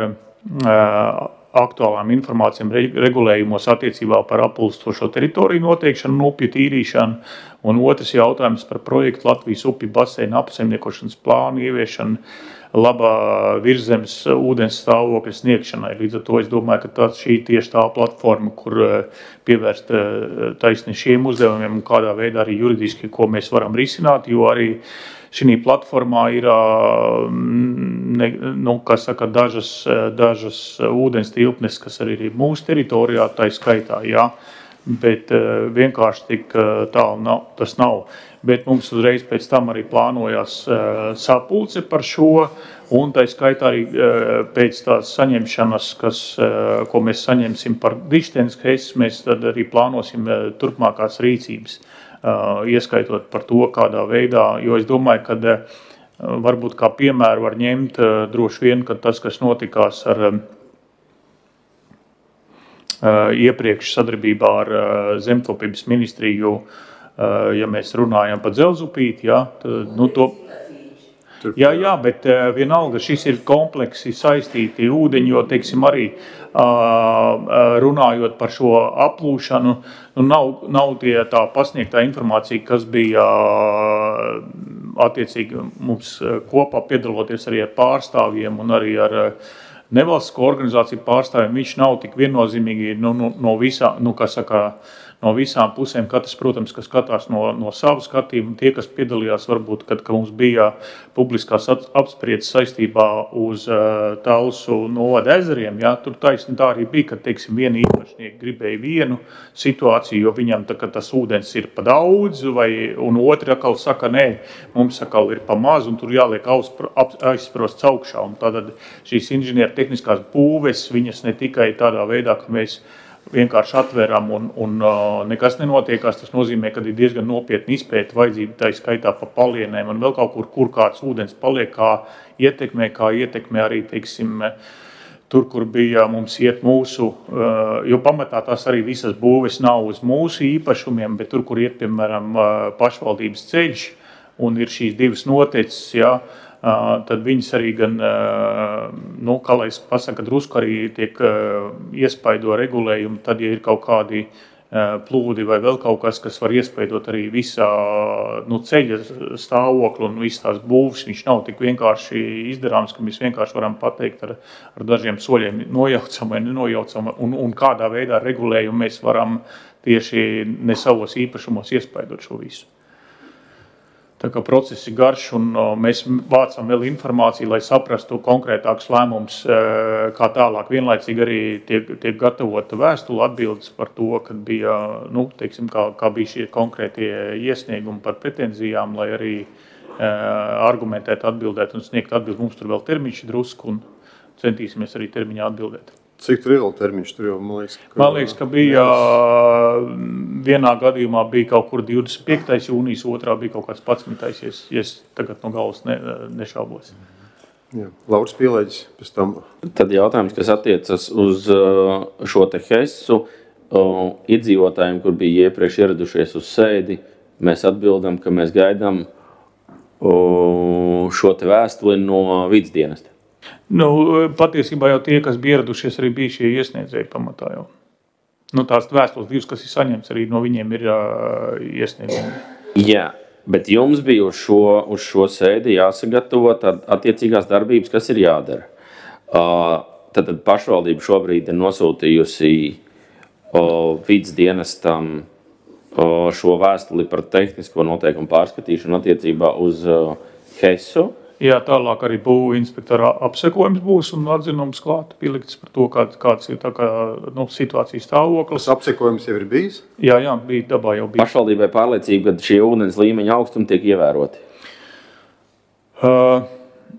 aktuālām informācijām regulējumos attiecībā par apulstošo teritoriju noteikšanu, upju tīrīšanu, un otrs jautājums par projektu Latvijas upju baseina apsaimniekošanas plānu ieviešanu labā virzemes ūdens stāvokļa sniegšanai. Līdz ar to es domāju, ka tā šī tieši tā platforma, kur pievērst taisni šiem uzdevumiem un kādā veidā arī juridiski, ko mēs varam risināt, jo arī šī platformā ir, ne, nu, kā saka, dažas, dažas ūdens tilpnes, kas arī ir mūsu teritorijā, tā skaitā, jā, bet vienkārši tik tālu nav, tas nav. Bet mums uzreiz pēc tam arī plānojās sapulce par šo, un tā skaitā arī pēc tās saņemšanas, kas, ko mēs saņemsim par Dištenes Hess, mēs tad arī plānosim turpmākās rīcības, ieskaitot par to, kādā veidā, jo es domāju, ka varbūt kā piemēru var ņemt droši vien, ka tas, kas notikās ar iepriekš sadarbībā ar zemkopības ministriju, ja mēs runājam par Dzelzupīti, jā, tad, nu, to, jā, jā, bet vienalga šis ir kompleksi saistīti ūdeņi, jo, teiksim, arī runājot par šo aplūšanu, nu, nav, nav tie tā pasniegtā informācija, kas bija attiecīgi mums kopā piedaloties arī ar pārstāvjiem un arī ar nevalstisko organizāciju pārstāvjiem, viņš nav tik viennozīmīgi nu, no, no visā, nu, kā saka, no visām pusēm. Katrs, protams, kas skatās no, no savu skatījumu, tie, kas piedalījās, varbūt, kad, kad mums bija publiskās apspriedes saistībā uz uh, Talsu novada ezeriem, jā, tur taisni tā arī bija, ka, teiksim, viena īpašnieki gribēja vienu situāciju, jo viņam tā, ka tas ūdens ir pa daudz, vai, un otri atkal saka, nē, mums atkal ir pa maz, un tur jāliek aizsprosts augšā. Un tātad šīs inženieru tehniskās būves, viņas ne tikai tādā veidā, ka mēs vienkārši atvērām un, un uh, nekas nenotiekās. Tas nozīmē, ka ir diezgan nopietni izpēta vajadzība, tā skaitā pa palienēm un vēl kaut kur, kur kāds ūdens paliek, kā ietekmē, kā ietekmē arī, teiksim, tur, kur bija mums iet mūsu, uh, jo pamatā tās arī visas būves nav uz mūsu īpašumiem, bet tur, kur iet, piemēram, uh, pašvaldības ceļš un ir šīs divas notecis, jā, tad viņas arī gan, nu, kā lai es pasaka, drusku arī tiek iespaido regulējumi, tad, ja ir kaut kādi plūdi vai vēl kaut kas, kas var iespaidot arī visā, nu, ceļa stāvokli un visas tās būvs, viņš nav tik vienkārši izdarāms, ka mēs vienkārši varam pateikt ar, ar dažiem soļiem nojaucam vai nenojaucam un, un kādā veidā regulējumu mēs varam tieši ne savos īpašumos iespaidot šo visu. Tā kā process ir garš un mēs vācam vēl informāciju, lai saprastu konkrētākus lēmumus, kā tālāk. Vienlaicīgi arī tiek, tiek gatavota vēstule atbildes par to, kad bija, nu, teiksim, kā, kā bija šie konkrētie iesniegumi par pretenzijām, lai arī argumentēt, atbildēt un sniegt atbildi. Mums tur vēl termiņš drusku un centīsimies arī termiņā atbildēt. Cik tur ir vēl termiņš? Tur jau, man liekas, ka, man liekas, ka bija vienā gadījumā bija kaut kur divdesmit piektais jūnijas, otrā bija kaut kāds padsmitais, ja es, ja es tagad no galvas ne, nešaubos. Jā. Lauris Pielēģis pēc tam. Tad jautājums, kas attiecas uz šo te hesu, iedzīvotājiem, kur bija iepriekš ieradušies uz sēdi, mēs atbildam, ka mēs gaidām šo te vēstuli no vidsdienesta. Nu, patiesībā jau tie, kas bija ieradušies, arī bija šie iesniedzēji pamatā jau. Nu, tās vēstules divas, kas ir saņemts, arī no viņiem ir uh, iesniegumi. Jā, bet jums bija uz šo, uz šo sēdi jāsagatavo attiecīgās darbības, kas ir jādara. Uh, tad, tad pašvaldība šobrīd ir nosūtījusi uh, vidsdienestam uh, šo vēstuli par tehnisko noteikumu pārskatīšanu attiecībā uz uh, hesu. Jā, tālāk arī būvu inspektora apsekojums būs un atzinums klāt pielikts par to, kāds, kāds ir tā kā, nu, situācijas stāvoklis. Tas apsekojums jau ir bijis? Jā, jā, bija dabā jau bija. Pašvaldībai pārliecība, ka šie ūdens līmeņa augstumi tiek ievēroti? Uh,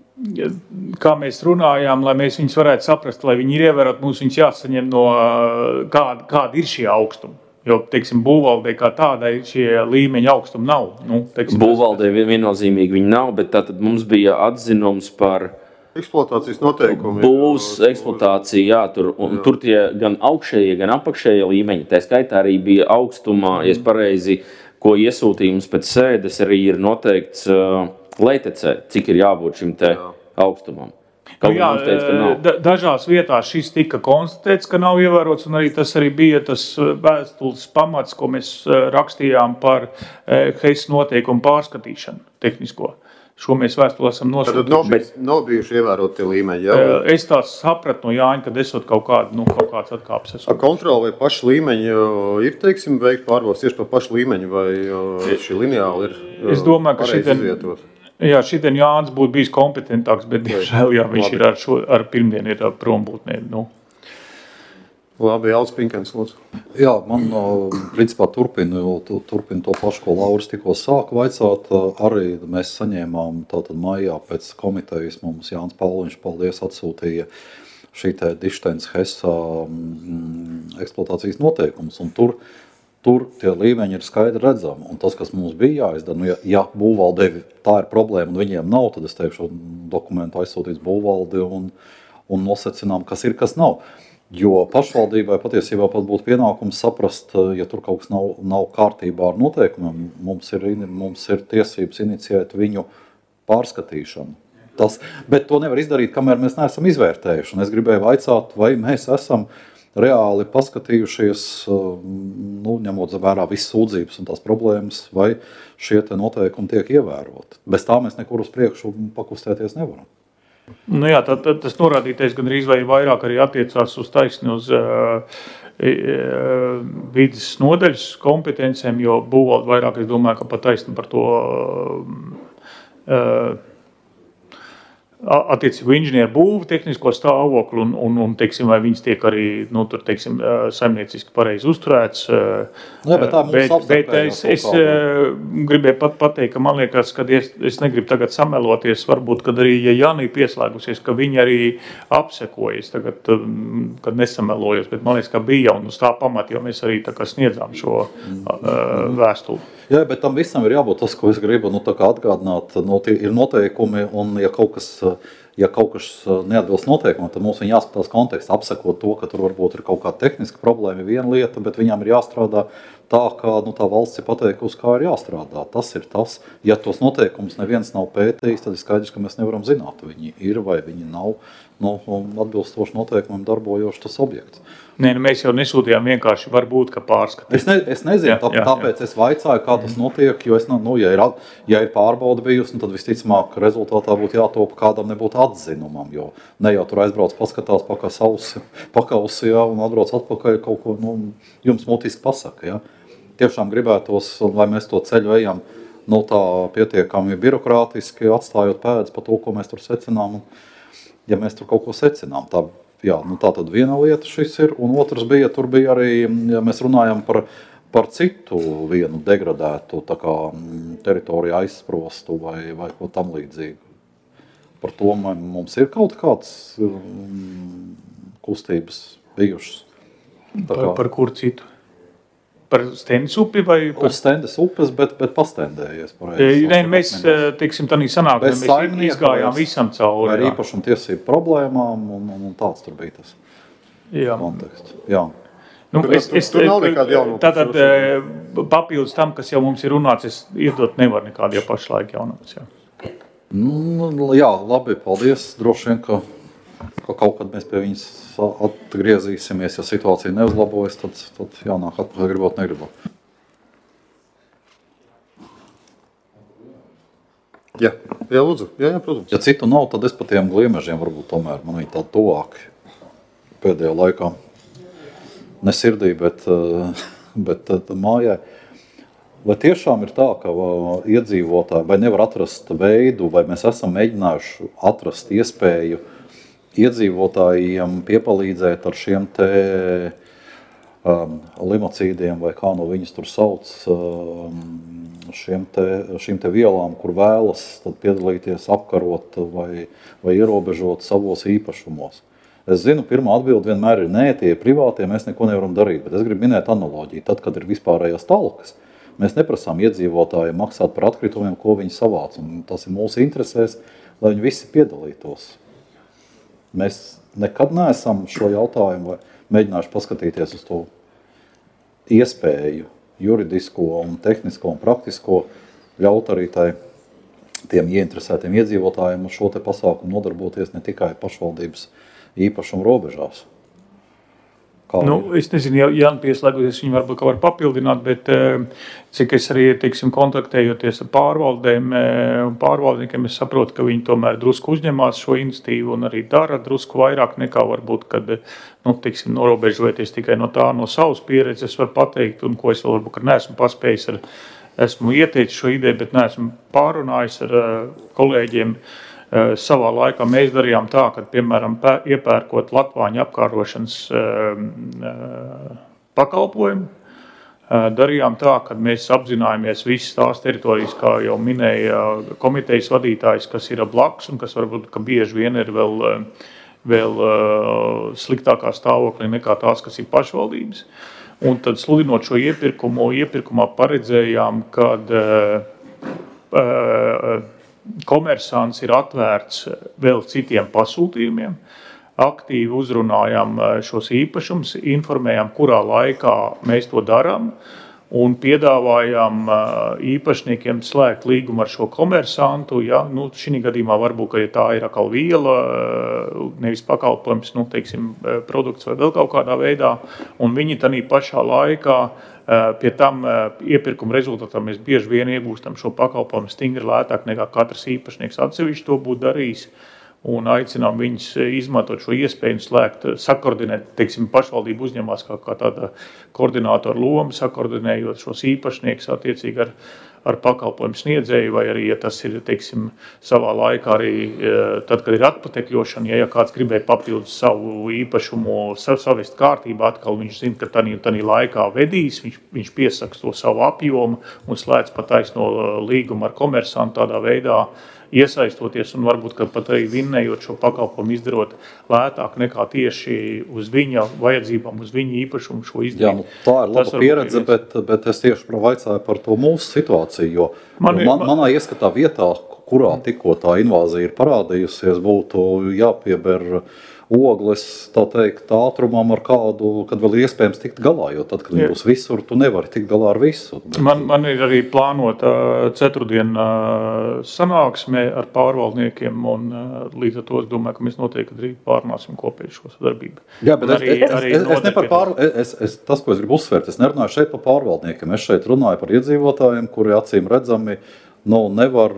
kā mēs runājām, lai mēs viņus varētu saprast, lai viņi ir ievērot, mums viņus jāsaņem no kāda, kāda ir šie augstumi. Jo, teiksim, būvvaldē kā tādai šie līmeņa augstumi nav. Nu, teiksim, būvvaldē viennozīmīgi viņi nav, bet tātad mums bija atzinums par eksploatācijas noteikumi. Būvs, eksploatācija, jā, tur, un jā. Tur tie gan augšējie, gan apakšējie līmeņi. Tā skaitā arī bija augstumā, ja es pareizi, ko iesūtījums pēc sēdes arī ir noteikts uh, leitecē, cik ir jābūt šim te jā. Augstumam. Nu, jā, teica, dažās vietās šis tika konstatēts, ka nav ievērots, un arī tas arī bija tas vēstules pamats, ko mēs rakstījām par heisa noteikumu pārskatīšanu tehnisko. Šo mēs vēstuli esam nosūtījuši. Tad nav, bet... nav bijuši ievērot tie līmeņi, jā? Es tās sapratu no Jāņa, kad esot kaut, kādu, nu, kaut kāds atkāpes. Ar kontroli vai pašu līmeņi ir, teiksim, veikt pārbaudas tieši par pašu līmeņu, vai šī lineāli ir es domāju, ka šitien... izvietot? Jā, šitien Jānis būtu bijis kompetentāks, bet, diemžēl, jā, viņš Labi. ir ar, šo, ar pirmdienu ir prombūtnē. Nu. Labi, Jālis Pinkens, lūdzu. Jā, man, principā, turpinu, turpinu to pašu, ko Lauris tikko sāka vaicāt. Arī mēs saņēmām tātad maijā pēc komitejas mums Jānis Pauliņš, paldies, atsūtīja šī te Dištens Hesa mm, eksploatācijas noteikums, un tur Tur tie līmeņi ir skaidri redzami, un tas, kas mums bija jāizdara, nu, ja, ja būvvaldē tā ir problēma un viņiem nav, tad es teikšu, dokumentu aizsūtīts būvvaldi un, un nosecinām, kas ir, kas nav. Jo pašvaldībai patiesībā pat būtu pienākums saprast, ja tur kaut kas nav, nav kārtībā ar noteikumiem, mums ir, mums ir tiesības iniciēt viņu pārskatīšanu. Tas, bet to nevar izdarīt, kamēr mēs neesam izvērtējuši, un es gribēju vaicāt, vai mēs esam reāli paskatījušies, nu, ņemot vērā visas sūdzības un tās problēmas, vai šie te noteikumi tiek ievēroti. Bez tā mēs nekur uz priekšu pakustēties nevaram. Nu jā, tā, tā, tas norādītais gan drīz vai vairāk arī attiecās uz taisni uz uh, vides nodaļas kompetencēm, jo būvvalde vairāk, es domāju, ka pat taisni par to uh, attiecību inženieru būvu tehnisko stāvokli un, un, un teiksim, vai viņas tiek arī, nu, tur, teiksim, saimnieciski pareizi uzturēts. Jā, bet tā bet, bet es, es gribēju pat pateikt, ka man liekas, ka es, es negribu tagad sameloties, varbūt, kad arī, ja Jānī pieslēgusies, ka viņi arī apsekojas tagad, kad nesamelojos, bet man liekas, ka bija jau uz tā pamata, jo mēs arī tā kā sniedzām šo uh, vēstuli. Jā, bet tam visam ir jābūt tas, ko es gribu nu, atgādināt. Nu, ir noteikumi, un ja kaut kas, ja kaut kas neatbilst noteikumam, tad mums viņa jāskatās kontekstā, apsekot to, ka tur varbūt ir kaut kāda tehniska problēma, viena lieta, bet viņām ir jāstrādā tā, kā nu, tā valsts ir pateikusi, kā ir jāstrādā. Tas ir tas. Ja tos noteikumus neviens nav pētījis, tad ir skaidrs, ka mēs nevaram zināt, viņi ir vai viņi nav nu, atbilstoši noteikumiem darbojoši tas objekts. Nē, nu mēs jau nesūtījām vienkārši varbūt, ka pārskatīt. Es, ne, es nezinu, jā, tā, jā, tāpēc jā. Es vaicāju, kā tas notiek, jo es, nu, ja, ir, ja ir pārbauda bijusi, tad visticamāk rezultātā būtu jātop kādam nebūtu atzinumam, jo ne jau tur aizbrauc paskatās pakā sausi, pakausi, jā, un atbrauc atpakaļ kaut ko, nu, jums mutiski pasaka, jā. Tiešām gribētos, lai mēs to ceļu ejam, nu, tā pietiekami birokrātiski, atstājot pēdas par to, ko mēs tur secinām, un, ja mēs tur kaut ko secinām, tā Jā, nu tā tad viena lieta šis ir, un otrs bija, tur bija arī, ja mēs runājam par, par citu vienu degradētu tā kā teritoriju aizsprostu vai, vai ko tam līdzīgu. Par to mums ir kaut kāds um, kustības bijušas. Par, par kur citu? Par Stendes upi vai? Par... Uz Stendes upes, bet, bet pastendējies. Nē, mēs, teiksim, tādā sanākā, mēs izgājām visam cauri. Ar īpašumu tiesību problēmām, un, un, un tāds tur bija tas jā. Konteksts. Jā. Nu, es, es, tur nav nekāda jaunuma. Tātad papildus tam, kas jau mums ir runāts, es iedot nevaru nekādu jau pašlaik jaunums. Jā. Nu, jā, labi, paldies. Droši vien, ka, ka kaut kad mēs pie viņas atgriezīsimies, ja situācija neuzlabojas, tad, tad jānāk atpakaļ gribot, negribot. Jā, jā, lūdzu. Jā, jā, protams. Ja citu nav, tad es pa tiem gliemežiem varbūt tomēr man viņi tā tuvāk pēdējā laikā. Ne sirdī, bet, bet mājai. Vai tiešām ir tā, ka iedzīvotāji vai nevar atrast veidu, vai mēs esam mēģinājuši atrast iespēju iedzīvotājiem piepalīdzēt ar šiem te um, limocīdiem, vai kā no viņas tur sauc, um, šiem te, šīm te vielām, kur vēlas tad piedalīties, apkarot vai, vai ierobežot savos īpašumos. Es zinu, pirmā atbilde vienmēr ir nē, tie ir privātie, mēs neko nevaram darīt, bet es gribu minēt analoģiju. Tad, kad ir vispārējās talkas, mēs neprasām iedzīvotājiem maksāt par atkritumiem, ko viņi savāc, un tas ir mūsu interesēs, lai viņi visi piedalītos. Mēs nekad neesam šo jautājumu mēģinājuši paskatīties uz to iespēju juridisko un tehnisko un praktisko ļaut arī tai, tiem ieinteresētiem iedzīvotājiem uz šo te pasākumu nodarboties ne tikai pašvaldības īpašuma robežās. Kā nu, es nezinu, ja Jāni pieslēgoties, viņi varbūt kā var papildināt, bet cik es arī, teiksim, kontaktējoties ar pārvaldēm un pārvaldniekiem, es saprotu, ka viņi tomēr drusku uzņemās šo iniciatīvu un arī dara drusku vairāk nekā varbūt, kad, nu, teiksim, norobežoties tikai no tā, no savas pieredzes var pateikt, un ko es vēl varbūt neesmu paspējis ar, esmu ieteicis šo ideju, bet neesmu pārunājis ar kolēģiem. Savā laikā mēs darījām tā, ka, piemēram, iepērkot Latvāņu apkārošanas pakalpojumu, darījām tā, ka mēs apzinājāmies visas tās teritorijas, kā jau minēja komitejas vadītājs, kas ir blakus un kas varbūt, ka bieži vien ir vēl, vēl sliktākā stāvoklī nekā tās, kas ir pašvaldības. Un tad sludinot šo iepirkumu, iepirkumā paredzējām, kad komersants ir atvērts vēl citiem pasūtījumiem, aktīvi uzrunājām šos īpašumus, informējām, kurā laikā mēs to darām un piedāvājām īpašniekiem slēgt līgumu ar šo komersantu. Ja, nu, šī gadījumā varbūt, ka ja tā ir atkal viela, nevis pakalpojums, nu, teiksim, produkts vai vēl kaut kādā veidā, un viņi tanī pašā laikā pie tam iepirkuma rezultātā mēs bieži vien iegūstam šo pakalpojumu stingri lētāk nekā katrs īpašnieks atsevišķi to būtu darījis. un aicinām viņus izmantot šo iespēju slēgt, sakoordinēt, teiksim, pašvaldību uzņemās kā, kā tāda koordinātora loma, sakoordinējot šos īpašniekus attiecīgi ar, ar pakalpojumu sniedzēju, vai arī, ja tas ir, teiksim, savā laikā arī tad, kad ir atpatekļošana, ja, ja kāds gribēja papildus savu īpašumu savest kārtībā, atkal viņš zina, ka tanī, tanī laikā vedīs, viņš, viņš piesaks to savu apjomu un slēdz pat taisno līgumu ar komersantu tādā veidā, iesaistoties un varbūt, ka pat arī vinnējot šo pakalpojumu izdarot lētāk nekā tieši uz viņa vajadzībām, uz viņa īpašumu šo izdarīt. Jā, nu, tā ir laba pieredze, bet, bet es tieši vaicāju par to mūsu situāciju, jo man, man, manā ieskatā vietā, kurā tikko tā invāzija ir parādījusies, būtu jāpieber ogles, tā teikt, ātrumam ar kādu, kad vēl ir iespējams tikt galā, jo tad, kad viņi būs visur, tu nevari tikt galā ar visu. Bet... Man, man ir arī plānota ceturtdiena sanāksme ar pārvaldniekiem, un līdz ar to es domāju, ka mēs noteikti arī pārnāsim kopēji šo sadarbību. Jā, bet arī, es, es, es, es ne par pār... es, es, tas, ko es gribu uzsvērt, es nerunāju šeit par pārvaldniekiem, es šeit runāju par iedzīvotājiem, kuri acīm redzami nu, nevar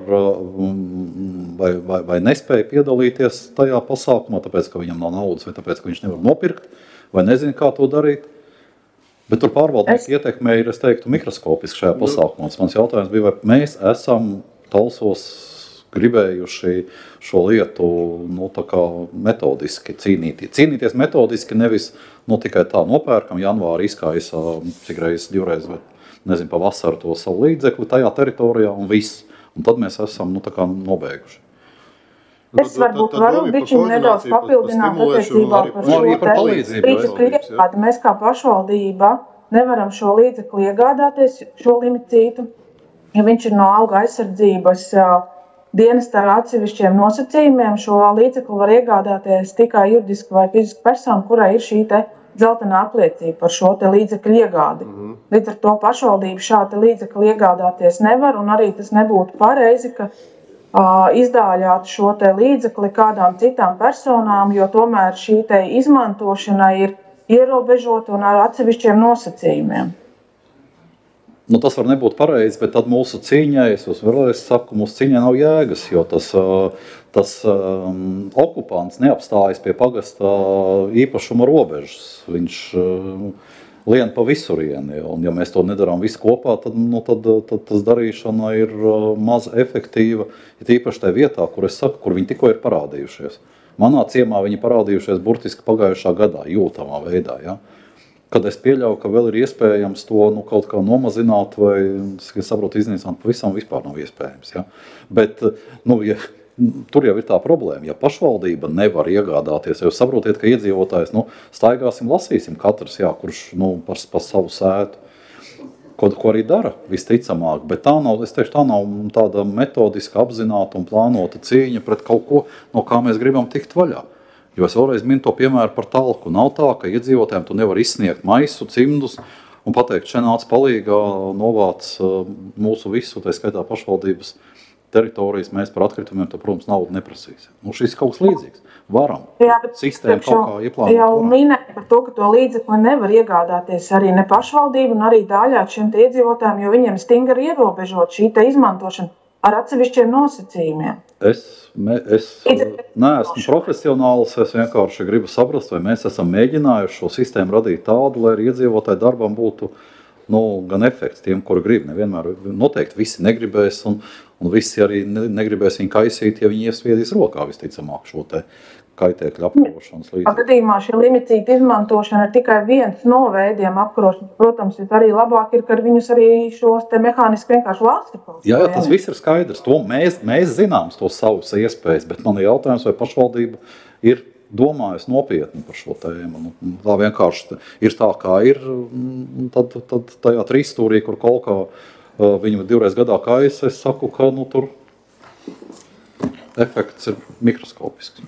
vai, vai, vai nespēja piedalīties tajā pasākumā, tāpēc, ka viņam nav naudas, vai tāpēc, ka viņš nevar nopirkt, vai nezina, kā to darīt. Bet tur pārvaldnieki es... ietekmē ir, es teiktu, mikroskopiski šajā pasākumā. Mans jautājums bija, vai mēs esam Talsos gribējuši šo lietu nu, tā kā metodiski cīnīties. Cīnīties metodiski nevis nu, tikai tā nopērkam, janvāri izkaisa cik reizes, divreiz, bet nezinu, pa vasaru to savu līdzekli tajā teritorijā un viss. Un tad mēs esam nu, tā kā nobeiguši. Es varbūt varu bišķiņ nedaudz papildināt attiecībā par šo līdzekli iegādi. Mēs kā pašvaldība nevaram šo līdzekli iegādāties, šo limicītu, ja viņš ir no auga aizsardzības dienesta ar atsevišķiem nosacījumiem. Šo līdzekli var iegādāties tikai juridiski vai fiziski persona, kurai ir šī te dzeltenā apliecība par šo te līdzekļu iegādi. Mm. Līdz ar to pašvaldība šādi līdzekļu iegādāties nevar, un arī tas nebūtu pareizi, ka uh, izdāļātu šo te līdzekli kādām citām personām, jo tomēr šī te izmantošana ir ierobežota un ar atsevišķiem nosacījumiem. Nu, tas var nebūt pareizi, bet tad mūsu cīņai, es vēlreiz saku, mūsu cīņai nav jēgas, jo tas, tas um, okupants neapstājas pie pagasta īpašuma robežas. Viņš um, lien pa visurieni, un ja mēs to nedarām visu kopā, tad, nu, tad, tad tas darīšana ir uh, maz efektīva, ja īpaši tajā vietā, kur es saku, kur viņi tikko ir parādījušies. Manā ciemā viņi parādījušies burtiski pagājušā gadā, jūtamā veidā, ja? Kad es pieļauju, ka vēl ir iespējams to nu, kaut kā nomazināt vai, es saprotu, iznīcināt, pavisam vispār nav iespējams. Ja? Bet nu, ja, tur jau ir tā problēma. Ja pašvaldība nevar iegādāties, jau saprotiet, ka iedzīvotājs, nu, staigāsim, lasīsim katrs, jā, kurš nu, par, par savu sētu, ko, ko arī dara visticamāk. Bet tā nav, es teikšu, tā nav tāda metodiska, apzināta un plānota cīņa pret kaut ko, no kā mēs gribam tikt vaļā. Jo es vēlreiz minu to piemēru par talku. Nav tā, ka iedzīvotājiem tu nevar izsniegt maisu, cimdus un pateikt, šeit nāc palīgā, novāc mūsu visu, tā skaitā pašvaldības teritorijas, mēs par atkritumiem, to, protams, naudu neprasīsim. Nu, šis kaut kas līdzīgs. Varam. Jā, sistēma kaut kā ieplānot. Jau minēja par to, ka to līdzekli nevar iegādāties arī ne pašvaldība un arī daļāt šiem te iedzīvotājiem, jo viņiem stingri ierobežot šī te izmantošana ar atsevišķiem nosacījumiem. Es, me, es neesmu profesionāls, es vienkārši gribu saprast, vai mēs esam mēģinājuši šo sistēmu radīt tādu, lai iedzīvotāju darbam būtu nu, gan efekts tiem, kuri grib. Nevienmēr noteikti visi negribēs, un, un visi arī negribēs viņu kaisīt, ja viņi iesviedīs rokā visticamāk šo te kaitēkļu apkarošanas līdzekļu. Gadījumā šī limicīta izmantošana ir tikai viens no veidiem apkarošanas. Protams, arī labāk ir, ka viņus arī šos te mehāniski vienkārši lāsti. Jā, jā, tas viss ir skaidrs. To mēs, mēs zinām to savus iespējas, bet man ir jautājums, vai pašvaldība ir domājusi nopietni par šo tēmu. Nu, tā vienkārši ir tā, kā ir, tad, tad tajā trīsstūrī, kur kolkā viņu divreiz gadā kājas, es saku, ka nu, tur efekts ir mikroskopisks.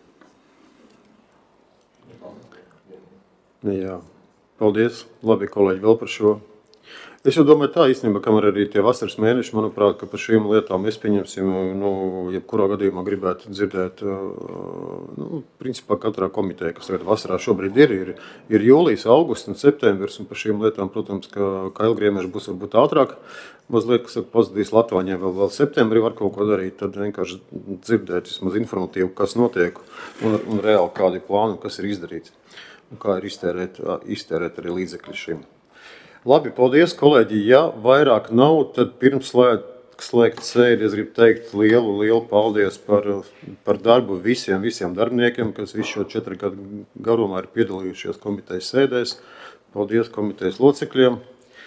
Jā, paldies. Labi, kolēģi, vēl par šo. Es jau domāju tā īstenībā, kamēr arī tie vasaras mēneši, manuprāt, ka par šīm lietām mēs pieņemsim, nu, jebkurā gadījumā gribētu dzirdēt, nu, nu, principā katrā komiteja, kas tagad vasarā šobrīd ir, ir, ir jūlijas, augusts un septembris, un par šīm lietām, protams, ka kailgriemeži būs varbūt ātrāk, mazliet, kas ir pozitīvs Latvāņiem, vēl, vēl septembrī var kaut ko darīt, tad vienkārši dzirdēt vismaz informatīvu, kas notiek, un, un reāli kādi plāni, kas ir izdarīts, un kā ir iztērēt, iztērēt arī līdzekļi šim. Labi, paldies, kolēģi, ja vairāk nav, tad pirms slēgt, slēgt sēdi, es gribu teikt lielu, lielu paldies par, par darbu visiem, visiem darbiniekiem, kas visu šo četru gadu garumā ir piedalījušies komitejas sēdēs. Paldies komitejas locekļiem.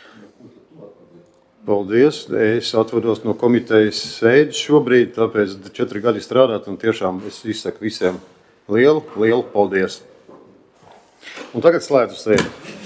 Paldies. Es atvados no komitejas sēdes šobrīd, tāpēc četri gadi strādāt, un tiešām es izsaku visiem lielu, lielu paldies. Un tagad slēdzu sēdi.